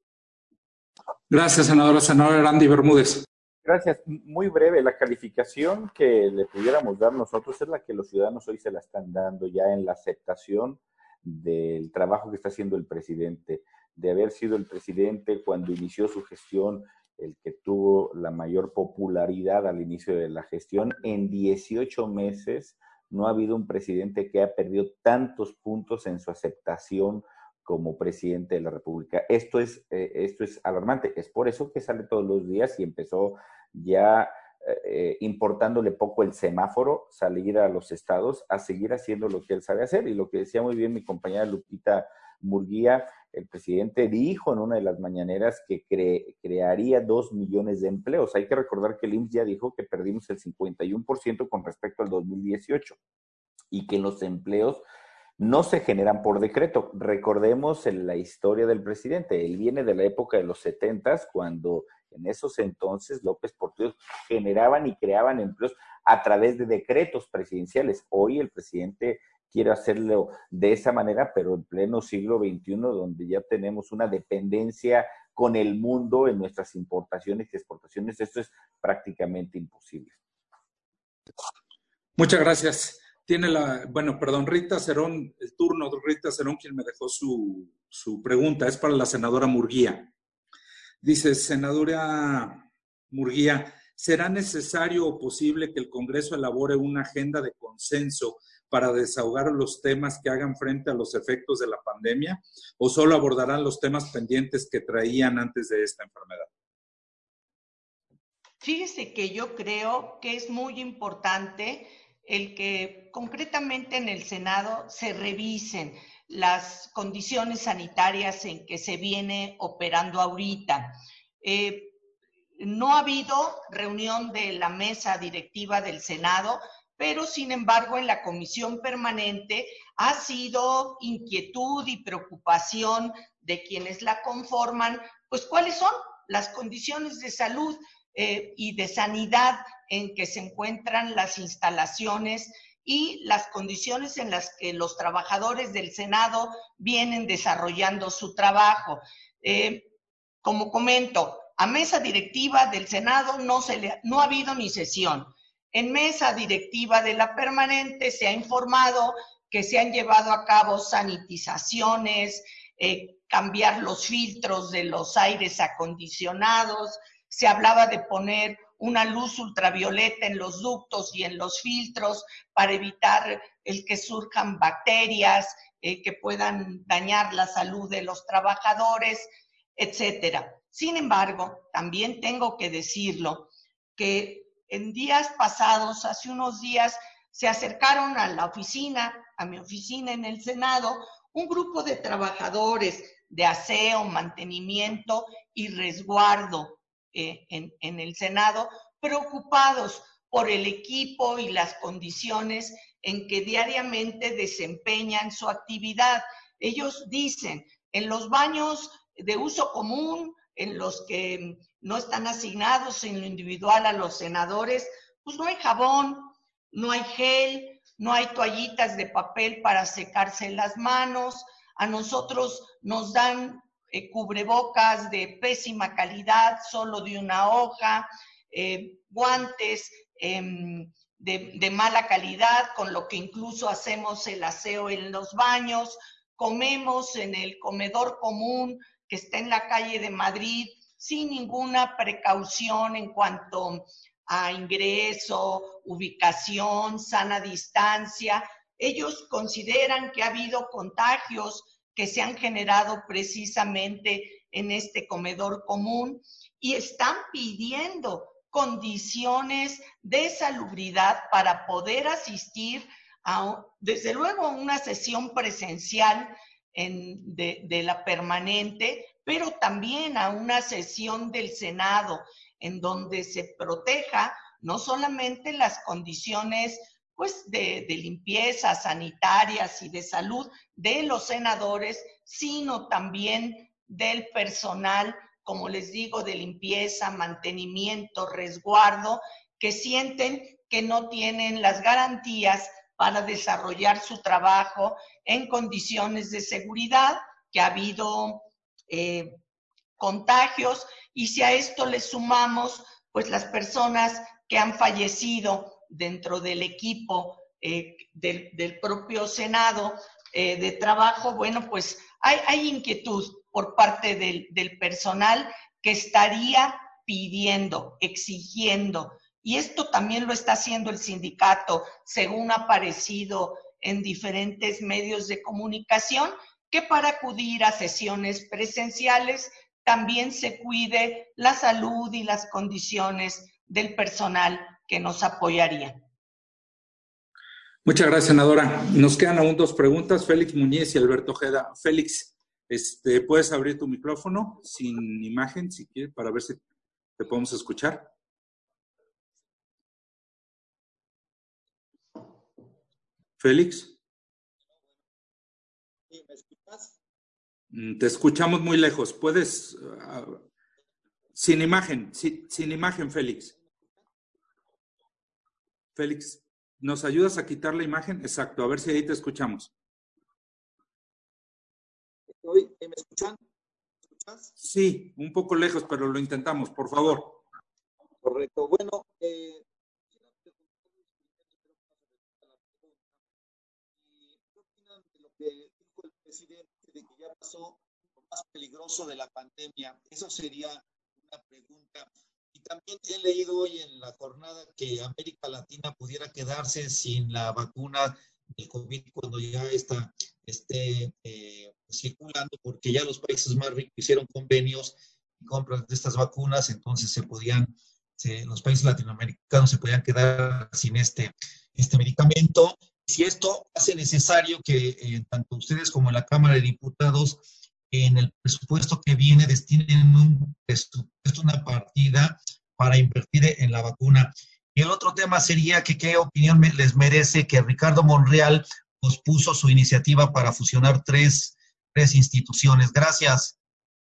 Gracias, senadora. Senadora Erandi Bermúdez. Gracias. Muy breve, la calificación que le pudiéramos dar nosotros es la que los ciudadanos hoy se la están dando ya en la aceptación del trabajo que está haciendo el presidente, de haber sido el presidente cuando inició su gestión el que tuvo la mayor popularidad al inicio de la gestión. En dieciocho meses no ha habido un presidente que haya perdido tantos puntos en su aceptación como presidente de la República. Esto es, eh, esto es alarmante. Es por eso que sale todos los días y empezó ya eh, importándole poco el semáforo, salir a los estados a seguir haciendo lo que él sabe hacer. Y lo que decía muy bien mi compañera Lupita Murguía, el presidente dijo en una de las mañaneras que cre crearía dos millones de empleos. Hay que recordar que el I M S S ya dijo que perdimos el cincuenta y uno por ciento con respecto al dos mil dieciocho y que los empleos no se generan por decreto. Recordemos en la historia del presidente. Él viene de la época de los setentas, cuando en esos entonces López Portillo generaban y creaban empleos a través de decretos presidenciales. Hoy el presidente quiere hacerlo de esa manera, pero en pleno siglo veintiuno, donde ya tenemos una dependencia con el mundo en nuestras importaciones y exportaciones, esto es prácticamente imposible. Muchas gracias. Tiene la, bueno, perdón, Rita Cerón, el turno de Rita Cerón, quien me dejó su, su pregunta, es para la senadora Murguía. Dice, senadora Murguía, ¿será necesario o posible que el Congreso elabore una agenda de consenso para desahogar los temas que hagan frente a los efectos de la pandemia, o solo abordarán los temas pendientes que traían antes de esta enfermedad? Fíjese que yo creo que es muy importante el que concretamente en el Senado se revisen las condiciones sanitarias en que se viene operando ahorita. Eh, no ha habido reunión de la mesa directiva del Senado, pero sin embargo en la comisión permanente ha sido inquietud y preocupación de quienes la conforman, pues cuáles son las condiciones de salud eh, y de sanidad en que se encuentran las instalaciones y las condiciones en las que los trabajadores del Senado vienen desarrollando su trabajo. Eh, como comento, a mesa directiva del Senado no, se le, no ha habido ni sesión. En mesa directiva de la permanente se ha informado que se han llevado a cabo sanitizaciones, eh, cambiar los filtros de los aires acondicionados, se hablaba de poner una luz ultravioleta en los ductos y en los filtros para evitar el que surjan bacterias eh, que puedan dañar la salud de los trabajadores, etcétera. Sin embargo, también tengo que decirlo, que en días pasados, hace unos días, se acercaron a la oficina, a mi oficina en el Senado, un grupo de trabajadores de aseo, mantenimiento y resguardo eh, en, en el Senado, preocupados por el equipo y las condiciones en que diariamente desempeñan su actividad. Ellos dicen, en los baños de uso común, en los que no están asignados en lo individual a los senadores, pues no hay jabón, no hay gel, no hay toallitas de papel para secarse las manos. A nosotros nos dan eh, cubrebocas de pésima calidad, solo de una hoja, eh, guantes eh, de, de mala calidad, con lo que incluso hacemos el aseo en los baños, comemos en el comedor común que está en la calle de Madrid, sin ninguna precaución en cuanto a ingreso, ubicación, sana distancia. Ellos consideran que ha habido contagios que se han generado precisamente en este comedor común y están pidiendo condiciones de salubridad para poder asistir a, desde luego, a una sesión presencial en, de, de la permanente, pero también a una sesión del Senado en donde se proteja no solamente las condiciones pues, de, de limpieza, sanitarias y de salud de los senadores, sino también del personal, como les digo, de limpieza, mantenimiento, resguardo, que sienten que no tienen las garantías para desarrollar su trabajo en condiciones de seguridad, que ha habido eh, contagios, y si a esto le sumamos pues las personas que han fallecido dentro del equipo eh, del, del propio Senado eh, de trabajo, bueno, pues hay, hay inquietud por parte del, del personal que estaría pidiendo, exigiendo, y esto también lo está haciendo el sindicato, según ha aparecido en diferentes medios de comunicación, que para acudir a sesiones presenciales también se cuide la salud y las condiciones del personal que nos apoyaría. Muchas gracias, senadora. Nos quedan aún dos preguntas, Félix Muñiz y Alberto Ojeda. Félix, este, ¿puedes abrir tu micrófono sin imagen, si quieres, para ver si te podemos escuchar? Félix. ¿Me escuchas? Te escuchamos muy lejos. ¿Puedes? Uh, sin imagen, sin, sin imagen, Félix. Félix, ¿nos ayudas a quitar la imagen? Exacto, a ver si ahí te escuchamos. Estoy, ¿me escuchan? ¿Me escuchas? Sí, un poco lejos, pero lo intentamos, por favor. Correcto. Bueno, eh, ¿qué opinan de lo que dijo el presidente de que ya pasó lo más peligroso de la pandemia? Eso sería una pregunta. Y también he leído hoy en la jornada que América Latina pudiera quedarse sin la vacuna del COVID cuando ya está esté eh, circulando, porque ya los países más ricos hicieron convenios y compras de estas vacunas, entonces se podían, se, los países latinoamericanos se podían quedar sin este, este medicamento. Si esto hace necesario que eh, tanto ustedes como la Cámara de Diputados en el presupuesto que viene destinen un presupuesto, una partida para invertir en la vacuna. Y el otro tema sería que qué opinión me, les merece que Ricardo Monreal pospuso su iniciativa para fusionar tres, tres instituciones. Gracias.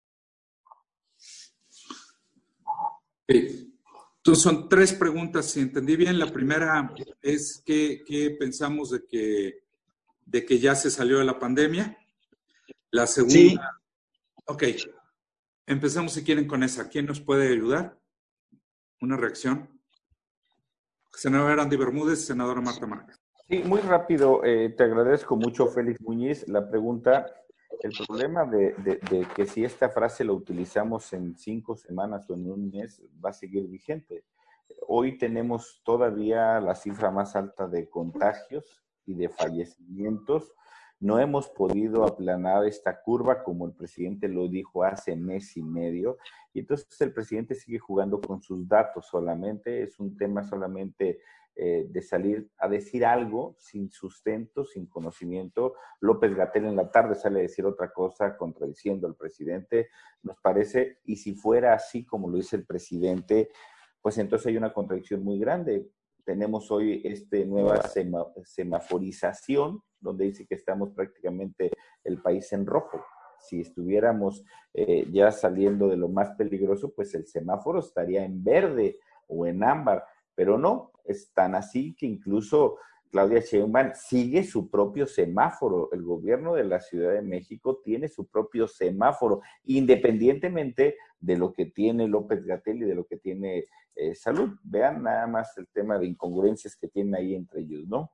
Sí. Entonces son tres preguntas, si entendí bien. La primera es ¿qué, qué pensamos de que, de que ya se salió de la pandemia? La segunda, sí. Ok, empecemos si quieren con esa. ¿Quién nos puede ayudar? Una reacción. Senador Andy Bermúdez, senadora Marta Márquez. Sí, muy rápido. Eh, te agradezco mucho, Félix Muñiz. La pregunta, el problema de, de, de que si esta frase la utilizamos en cinco semanas o en un mes, va a seguir vigente. Hoy tenemos todavía la cifra más alta de contagios y de fallecimientos. No hemos podido aplanar esta curva como el presidente lo dijo hace mes y medio. Y entonces el presidente sigue jugando con sus datos solamente. Es un tema solamente eh, de salir a decir algo sin sustento, sin conocimiento. López-Gatell en la tarde sale a decir otra cosa contradiciendo al presidente. Nos parece, y si fuera así como lo dice el presidente, pues entonces hay una contradicción muy grande. Tenemos hoy esta nueva sema, semaforización, donde dice que estamos prácticamente el país en rojo. Si estuviéramos eh, ya saliendo de lo más peligroso, pues el semáforo estaría en verde o en ámbar, pero no, es tan así que incluso Claudia Sheinbaum sigue su propio semáforo. El gobierno de la Ciudad de México tiene su propio semáforo, independientemente de lo que tiene López-Gatell y de lo que tiene eh, Salud. Vean nada más el tema de incongruencias que tienen ahí entre ellos, ¿no?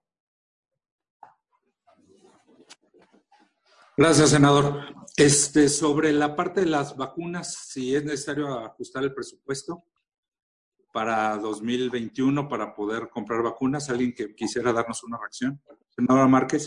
Gracias, senador. Este, sobre la parte de las vacunas, si es necesario ajustar el presupuesto para dos mil veintiuno para poder comprar vacunas, ¿alguien que quisiera darnos una reacción? Senadora Márquez.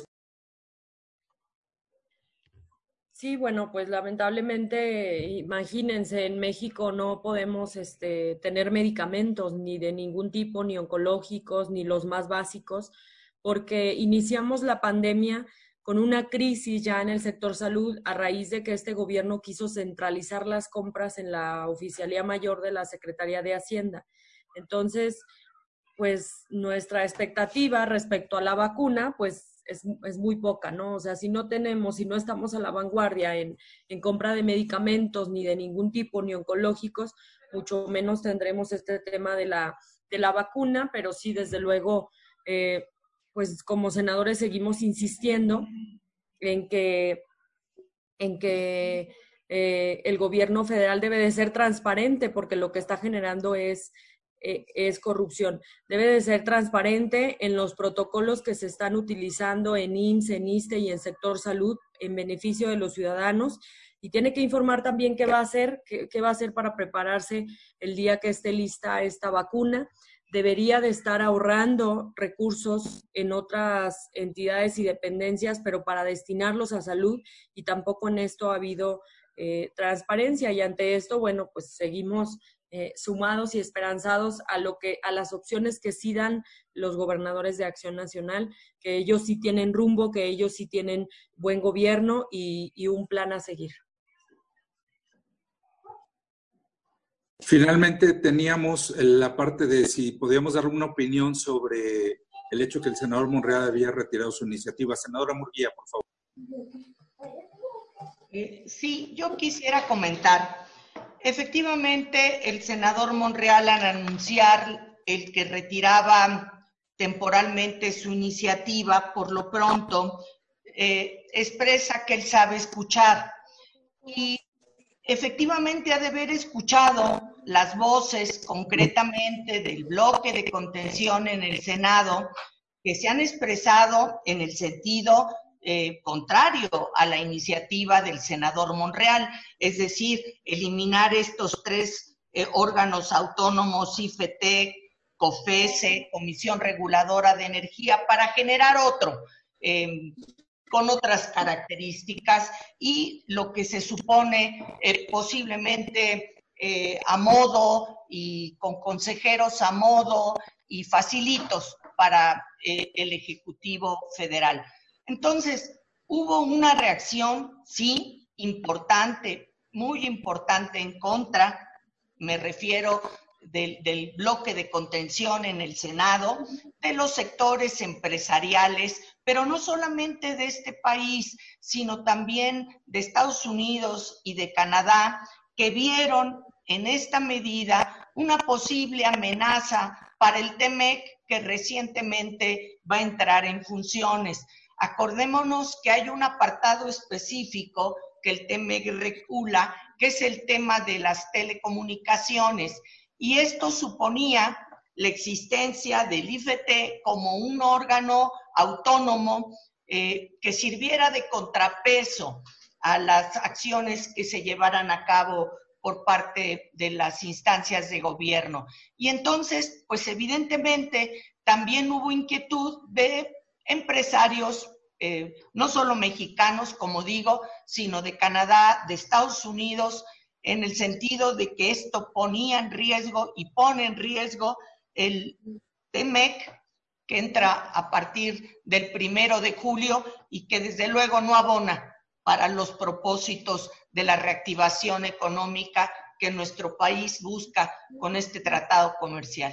Sí, bueno, pues lamentablemente, imagínense, en México no podemos este, tener medicamentos ni de ningún tipo, ni oncológicos, ni los más básicos, porque iniciamos la pandemia con una crisis ya en el sector salud a raíz de que este gobierno quiso centralizar las compras en la Oficialía Mayor de la Secretaría de Hacienda. Entonces, pues nuestra expectativa respecto a la vacuna, pues es, es muy poca, ¿no? O sea, si no tenemos, si no estamos a la vanguardia en, en compra de medicamentos ni de ningún tipo, ni oncológicos, mucho menos tendremos este tema de la, de la vacuna, pero sí, desde luego, eh, pues como senadores seguimos insistiendo en que, en que eh, el gobierno federal debe de ser transparente, porque lo que está generando es, eh, es corrupción. Debe de ser transparente en los protocolos que se están utilizando en I M S S, en ISSSTE y en sector salud en beneficio de los ciudadanos, y tiene que informar también qué va a hacer, qué, qué va a hacer para prepararse el día que esté lista esta vacuna. Debería de estar ahorrando recursos en otras entidades y dependencias, pero para destinarlos a salud, y tampoco en esto ha habido eh, transparencia, y ante esto, bueno, pues seguimos eh, sumados y esperanzados a lo que, a las opciones que sí dan los gobernadores de Acción Nacional, que ellos sí tienen rumbo, que ellos sí tienen buen gobierno y, y un plan a seguir. Finalmente teníamos la parte de si podíamos dar una opinión sobre el hecho que el senador Monreal había retirado su iniciativa. Senadora Murguía, por favor. Eh, sí, yo quisiera comentar. Efectivamente, el senador Monreal, al anunciar el que retiraba temporalmente su iniciativa, por lo pronto, eh, expresa que él sabe escuchar. Y efectivamente ha de haber escuchado las voces concretamente del bloque de contención en el Senado que se han expresado en el sentido eh, contrario a la iniciativa del senador Monreal, es decir, eliminar estos tres eh, órganos autónomos, I F E T E C, COFESE, Comisión Reguladora de Energía, para generar otro. eh, con otras características y lo que se supone eh, posiblemente eh, a modo y con consejeros a modo y facilitos para eh, el Ejecutivo Federal. Entonces, hubo una reacción, sí, importante, muy importante en contra, me refiero del, del bloque de contención en el Senado, de los sectores empresariales, pero no solamente de este país, sino también de Estados Unidos y de Canadá, que vieron en esta medida una posible amenaza para el TEMEC que recientemente va a entrar en funciones. Acordémonos que hay un apartado específico que el TEMEC regula, que es el tema de las telecomunicaciones, y esto suponía la existencia del I F T como un órgano autónomo eh, que sirviera de contrapeso a las acciones que se llevaran a cabo por parte de las instancias de gobierno. Y entonces, pues evidentemente, también hubo inquietud de empresarios, eh, no solo mexicanos, como digo, sino de Canadá, de Estados Unidos, en el sentido de que esto ponía en riesgo y pone en riesgo el TEMEC, que entra a partir del primero de julio y que desde luego no abona para los propósitos de la reactivación económica que nuestro país busca con este tratado comercial.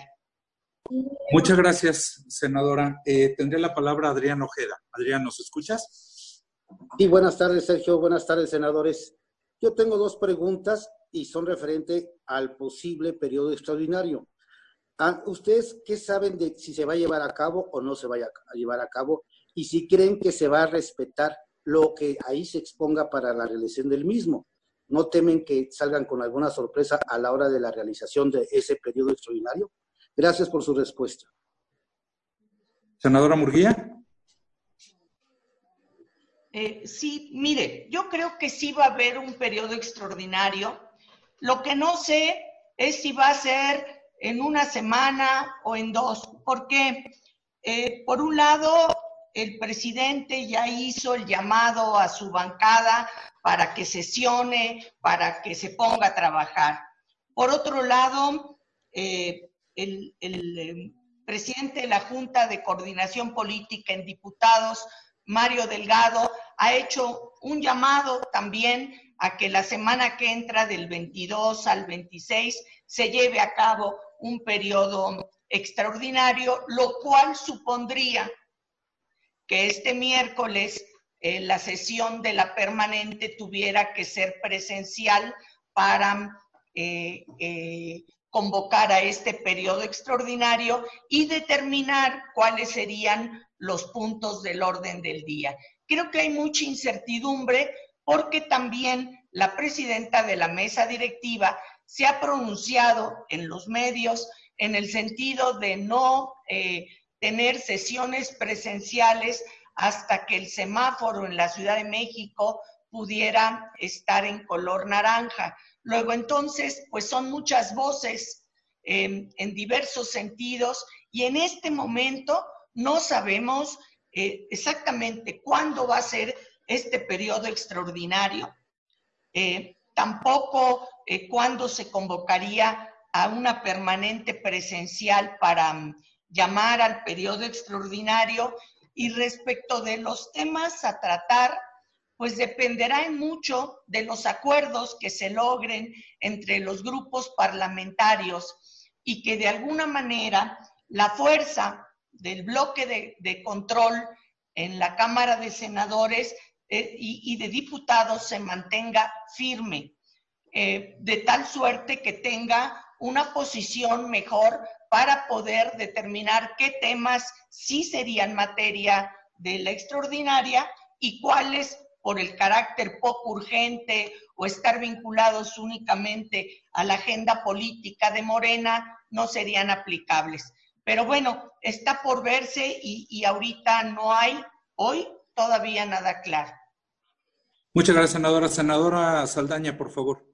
Muchas gracias, senadora. Eh, tendré la palabra Adrián Ojeda. Adrián, ¿nos escuchas? Sí, buenas tardes, Sergio. Buenas tardes, senadores. Yo tengo dos preguntas y son referentes al posible periodo extraordinario. ¿Ustedes qué saben de si se va a llevar a cabo o no se vaya a llevar a cabo? Y si creen que se va a respetar lo que ahí se exponga para la realización del mismo. ¿No temen que salgan con alguna sorpresa a la hora de la realización de ese periodo extraordinario? Gracias por su respuesta. Senadora Murguía. Eh, sí, mire, yo creo que sí va a haber un periodo extraordinario. Lo que no sé es si va a ser en una semana o en dos. ¿Por qué? Eh, por un lado, el presidente ya hizo el llamado a su bancada para que sesione, para que se ponga a trabajar. Por otro lado, eh, el, el eh, presidente de la Junta de Coordinación Política en Diputados, Mario Delgado, ha hecho un llamado también a que la semana que entra, del veintidós al veintiséis, se lleve a cabo un periodo extraordinario, lo cual supondría que este miércoles eh, la sesión de la permanente tuviera que ser presencial para eh, eh, convocar a este periodo extraordinario y determinar cuáles serían los puntos del orden del día. Creo que hay mucha incertidumbre porque también la presidenta de la mesa directiva se ha pronunciado en los medios en el sentido de no eh, tener sesiones presenciales hasta que el semáforo en la Ciudad de México pudiera estar en color naranja. Luego entonces, pues son muchas voces eh, en diversos sentidos y en este momento no sabemos eh, exactamente cuándo va a ser este periodo extraordinario. Eh, tampoco eh, cuándo se convocaría a una permanente presencial para um, llamar al periodo extraordinario. Y respecto de los temas a tratar, pues dependerá en mucho de los acuerdos que se logren entre los grupos parlamentarios y que de alguna manera la fuerza del bloque de, de control en la Cámara de Senadores eh, y, y de Diputados se mantenga firme, eh, de tal suerte que tenga una posición mejor para poder determinar qué temas sí serían materia de la extraordinaria y cuáles, por el carácter poco urgente o estar vinculados únicamente a la agenda política de Morena, no serían aplicables. Pero bueno, está por verse y, y ahorita no hay, hoy, todavía nada claro. Muchas gracias, senadora. Senadora Saldaña, por favor.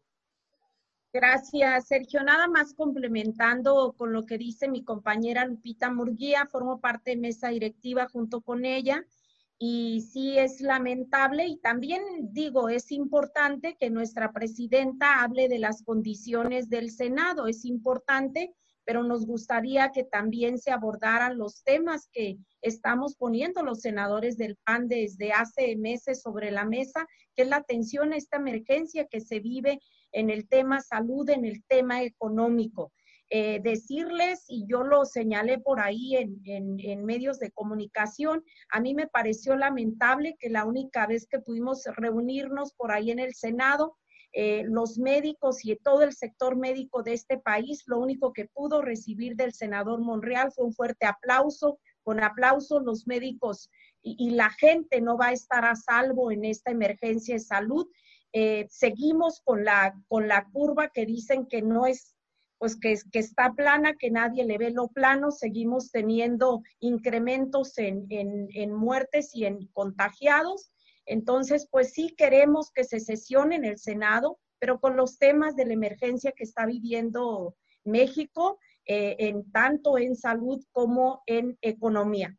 Gracias, Sergio. Nada más complementando con lo que dice mi compañera Lupita Murguía, formo parte de mesa directiva junto con ella y sí es lamentable, y también digo, es importante que nuestra presidenta hable de las condiciones del Senado, es importante, pero nos gustaría que también se abordaran los temas que estamos poniendo los senadores del P A N desde hace meses sobre la mesa, que es la atención a esta emergencia que se vive en el tema salud, en el tema económico. Eh, decirles, y yo lo señalé por ahí en, en, en medios de comunicación, a mí me pareció lamentable que la única vez que pudimos reunirnos por ahí en el Senado, eh, los médicos y todo el sector médico de este país, lo único que pudo recibir del senador Monreal fue un fuerte aplauso. Con aplausos los médicos y, y la gente no va a estar a salvo en esta emergencia de salud. Eh, seguimos con la, con la curva que dicen que no es, pues que, que está plana, que nadie le ve lo plano, seguimos teniendo incrementos en, en, en muertes y en contagiados. Entonces, pues sí queremos que se sesione en el Senado, pero con los temas de la emergencia que está viviendo México, eh, en tanto en salud como en economía.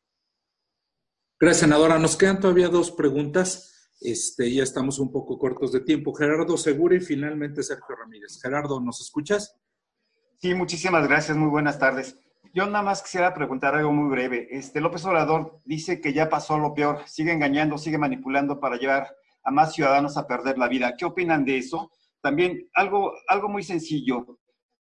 Gracias, senadora. Nos quedan todavía dos preguntas. Este, ya estamos un poco cortos de tiempo. Gerardo Segura y finalmente Sergio Ramírez. Gerardo, ¿nos escuchas? Sí, muchísimas gracias. Muy buenas tardes. Yo nada más quisiera preguntar algo muy breve. Este, López Obrador dice que ya pasó lo peor, sigue engañando, sigue manipulando para llevar a más ciudadanos a perder la vida. ¿Qué opinan de eso? También algo, algo muy sencillo.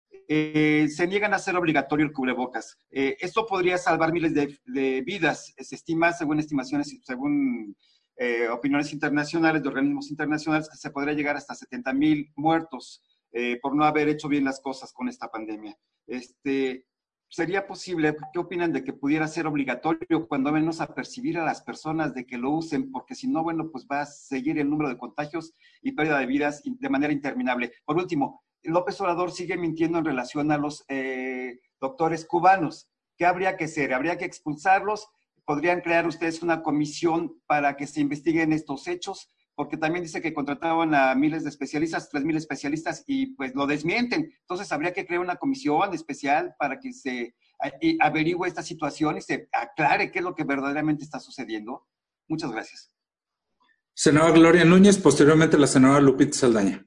Eh, se niegan a hacer obligatorio el cubrebocas. Eh, esto podría salvar miles de, de vidas. Se estima, según estimaciones y según eh, opiniones internacionales de organismos internacionales, que se podría llegar hasta setenta mil muertos eh, por no haber hecho bien las cosas con esta pandemia. Este... ¿Sería posible? ¿Qué opinan de que pudiera ser obligatorio cuando menos a percibir a las personas de que lo usen? Porque si no, bueno, pues va a seguir el número de contagios y pérdida de vidas de manera interminable. Por último, López Obrador sigue mintiendo en relación a los eh, doctores cubanos. ¿Qué habría que hacer? ¿Habría que expulsarlos? ¿Podrían crear ustedes una comisión para que se investiguen estos hechos? Porque también dice que contrataban a miles de especialistas, tres mil especialistas, y pues lo desmienten. Entonces, habría que crear una comisión especial para que se averigüe esta situación y se aclare qué es lo que verdaderamente está sucediendo. Muchas gracias. Senadora Gloria Núñez, posteriormente la senadora Lupita Saldaña.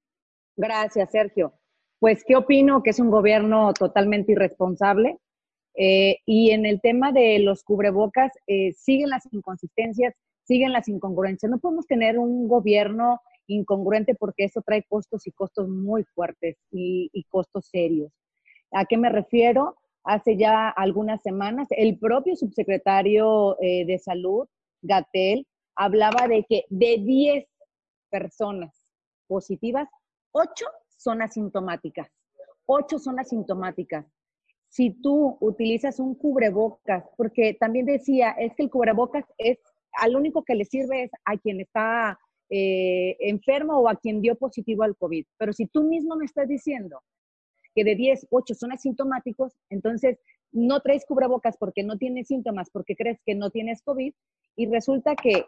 Gracias, Sergio. Pues, ¿qué opino? Que es un gobierno totalmente irresponsable. Eh, y en el tema de los cubrebocas, eh, siguen las inconsistencias, siguen las incongruencias. No podemos tener un gobierno incongruente porque eso trae costos y costos muy fuertes y, y costos serios. ¿A qué me refiero? Hace ya algunas semanas, el propio subsecretario eh, de Salud, Gatell, hablaba de que de diez personas positivas, ocho son asintomáticas. ocho son asintomáticas. Si tú utilizas un cubrebocas, porque también decía, es que el cubrebocas es al único que le sirve es a quien está eh, enfermo o a quien dio positivo al COVID. Pero si tú mismo me estás diciendo que de diez, ocho son asintomáticos, entonces no traes cubrebocas porque no tienes síntomas, porque crees que no tienes COVID, y resulta que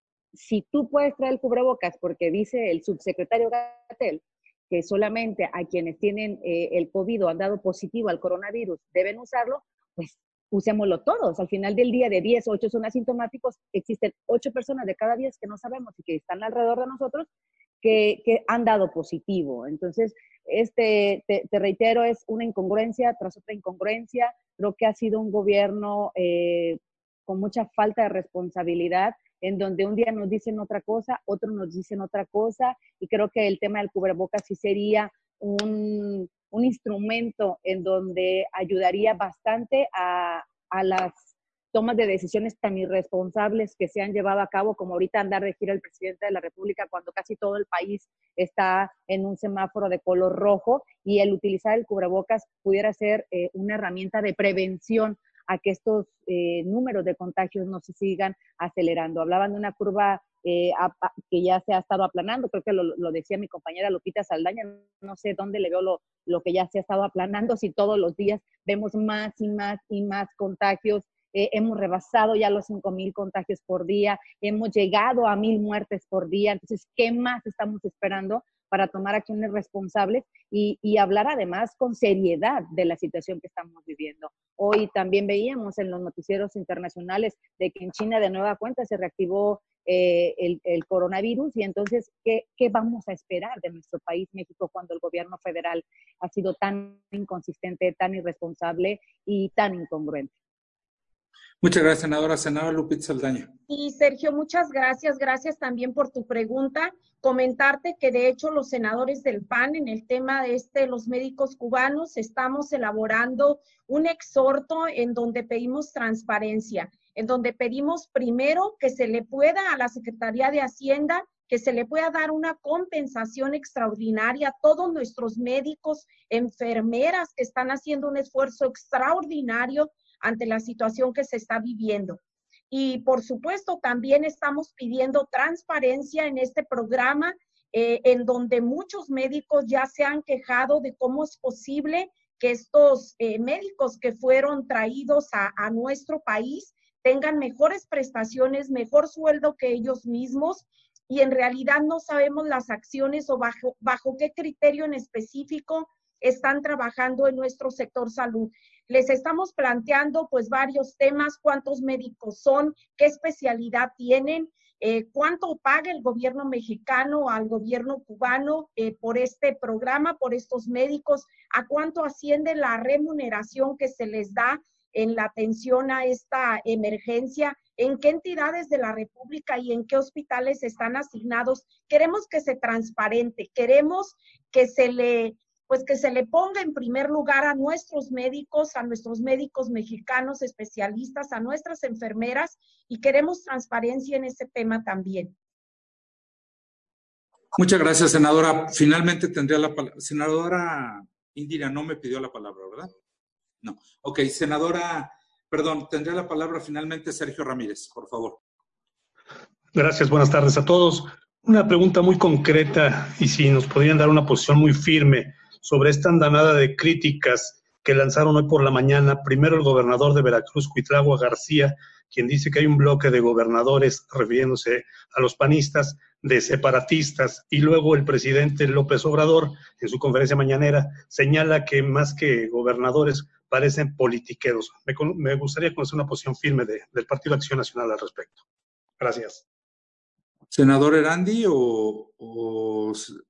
si tú puedes traer el cubrebocas porque dice el subsecretario Gatell que solamente a quienes tienen eh, el COVID o han dado positivo al coronavirus deben usarlo, pues usémoslo todos. Al final del día, de diez, ocho son asintomáticos, existen ocho personas de cada diez que no sabemos y que están alrededor de nosotros que, que han dado positivo. Entonces, este, te, te reitero, es una incongruencia tras otra incongruencia. Creo que ha sido un gobierno eh, con mucha falta de responsabilidad, en donde un día nos dicen otra cosa, otro nos dicen otra cosa, y creo que el tema del cubrebocas sí sería un, un instrumento en donde ayudaría bastante a, a las tomas de decisiones tan irresponsables que se han llevado a cabo, como ahorita andar de gira el presidente de la República cuando casi todo el país está en un semáforo de color rojo, y el utilizar el cubrebocas pudiera ser eh, una herramienta de prevención a que estos eh, números de contagios no se sigan acelerando. Hablaban de una curva eh, a, a, que ya se ha estado aplanando, creo que lo, lo decía mi compañera Lupita Saldaña, no sé dónde le veo lo, lo que ya se ha estado aplanando, si todos los días vemos más y más y más contagios. Eh, hemos rebasado ya los cinco mil contagios por día, hemos llegado a mil muertes por día. Entonces, ¿qué más estamos esperando para tomar acciones responsables y, y hablar además con seriedad de la situación que estamos viviendo. Hoy también veíamos en los noticieros internacionales de que en China de nueva cuenta se reactivó eh, el, el coronavirus, y entonces, ¿qué, ¿qué vamos a esperar de nuestro país, México, cuando el gobierno federal ha sido tan inconsistente, tan irresponsable y tan incongruente? Muchas gracias, senadora. Senadora Lupita Saldaña. Y Sergio, muchas gracias. Gracias también por tu pregunta. Comentarte que de hecho los senadores del P A N en el tema de este, los médicos cubanos, estamos elaborando un exhorto en donde pedimos transparencia, en donde pedimos primero que se le pueda a la Secretaría de Hacienda, que se le pueda dar una compensación extraordinaria a todos nuestros médicos, enfermeras que están haciendo un esfuerzo extraordinario ante la situación que se está viviendo. Y por supuesto también estamos pidiendo transparencia en este programa, eh, en donde muchos médicos ya se han quejado de cómo es posible que estos eh, médicos que fueron traídos a, a nuestro país tengan mejores prestaciones, mejor sueldo que ellos mismos, y en realidad no sabemos las acciones o bajo, bajo qué criterio en específico están trabajando en nuestro sector salud. Les estamos planteando pues varios temas: cuántos médicos son, qué especialidad tienen, eh, cuánto paga el gobierno mexicano al gobierno cubano eh, por este programa, por estos médicos, a cuánto asciende la remuneración que se les da en la atención a esta emergencia, en qué entidades de la República y en qué hospitales están asignados. Queremos que se transparente, queremos que se le... pues que se le ponga en primer lugar a nuestros médicos, a nuestros médicos mexicanos especialistas, a nuestras enfermeras, y queremos transparencia en ese tema también. Muchas gracias, senadora. Finalmente tendría la palabra. Senadora Indira no me pidió la palabra, ¿verdad? No. Ok, senadora, perdón, tendría la palabra finalmente Sergio Ramírez, por favor. Gracias, buenas tardes a todos. Una pregunta muy concreta, y si nos podrían dar una posición muy firme sobre esta andanada de críticas que lanzaron hoy por la mañana, primero el gobernador de Veracruz, Cuitlagua García, quien dice que hay un bloque de gobernadores, refiriéndose a los panistas, de separatistas, y luego el presidente López Obrador, en su conferencia mañanera, señala que más que gobernadores parecen politiqueros. Me, me gustaría conocer una posición firme de, del Partido Acción Nacional al respecto. Gracias. Senador Erandi o... o...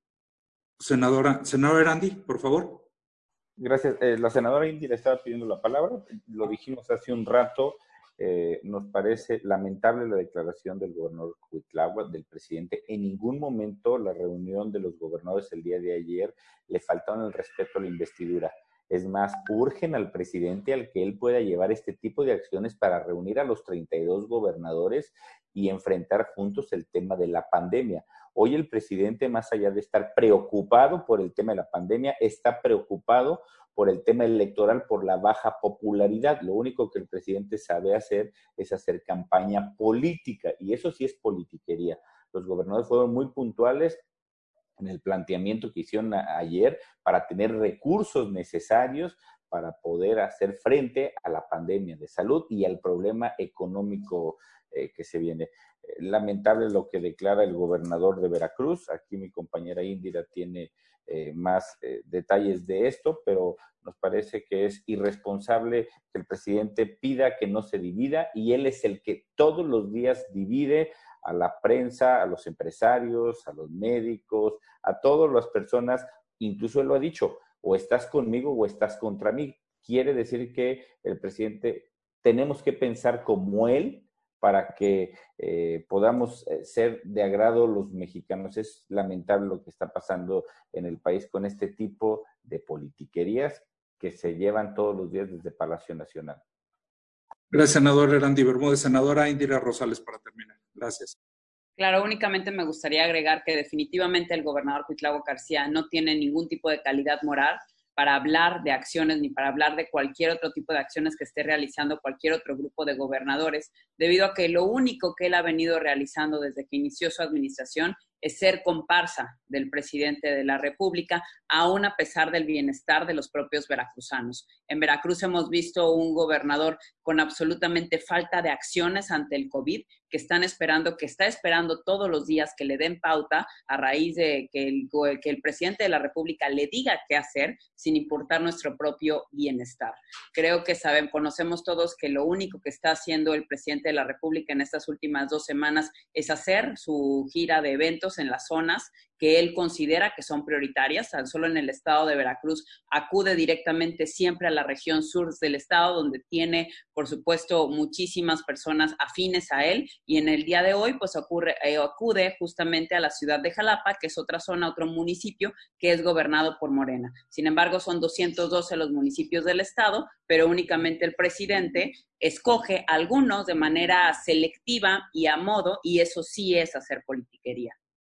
Senadora, senadora Erandi, por favor. Gracias. Eh, la senadora Indira estaba pidiendo la palabra. Lo dijimos hace un rato. Eh, nos parece lamentable la declaración del gobernador Cuitlagua, del presidente. En ningún momento la reunión de los gobernadores el día de ayer le faltaron el respeto a la investidura. Es más, urgen al presidente al que él pueda llevar este tipo de acciones para reunir a los treinta y dos gobernadores y enfrentar juntos el tema de la pandemia. Hoy el presidente, más allá de estar preocupado por el tema de la pandemia, está preocupado por el tema electoral, por la baja popularidad. Lo único que el presidente sabe hacer es hacer campaña política, y eso sí es politiquería. Los gobernadores fueron muy puntuales en el planteamiento que hicieron a, ayer para tener recursos necesarios para poder hacer frente a la pandemia de salud y al problema económico eh, que se viene. Eh, lamentable lo que declara el gobernador de Veracruz. Aquí mi compañera Indira tiene eh, más eh, detalles de esto, pero nos parece que es irresponsable que el presidente pida que no se divida, y él es el que todos los días divide a la prensa, a los empresarios, a los médicos, a todas las personas. Incluso él lo ha dicho: o estás conmigo o estás contra mí. Quiere decir que el presidente, tenemos que pensar como él para que eh, podamos ser de agrado los mexicanos. Es lamentable lo que está pasando en el país con este tipo de politiquerías que se llevan todos los días desde Palacio Nacional. Gracias, senador Erandi Bermúdez. Senadora Indira Rosales, para terminar. Gracias. Claro, únicamente me gustaría agregar que definitivamente el gobernador Cuitlagua García no tiene ningún tipo de calidad moral para hablar de acciones ni para hablar de cualquier otro tipo de acciones que esté realizando cualquier otro grupo de gobernadores, debido a que lo único que él ha venido realizando desde que inició su administración es ser comparsa del presidente de la República, aún a pesar del bienestar de los propios veracruzanos. En Veracruz hemos visto un gobernador con absolutamente falta de acciones ante el COVID, que están esperando, que está esperando todos los días que le den pauta a raíz de que el, que el presidente de la República le diga qué hacer, sin importar nuestro propio bienestar. Creo que saben, conocemos todos que lo único que está haciendo el presidente de la República en estas últimas dos semanas es hacer su gira de eventos en las zonas que él considera que son prioritarias. Tan solo en el estado de Veracruz acude directamente siempre a la región sur del estado, donde tiene, por supuesto, muchísimas personas afines a él, y en el día de hoy, pues ocurre, eh, acude justamente a la ciudad de Jalapa, que es otra zona, otro municipio que es gobernado por Morena. Sin embargo, son doscientos doce los municipios del estado, pero únicamente el presidente escoge algunos de manera selectiva y a modo, y eso sí es hacer politiquería.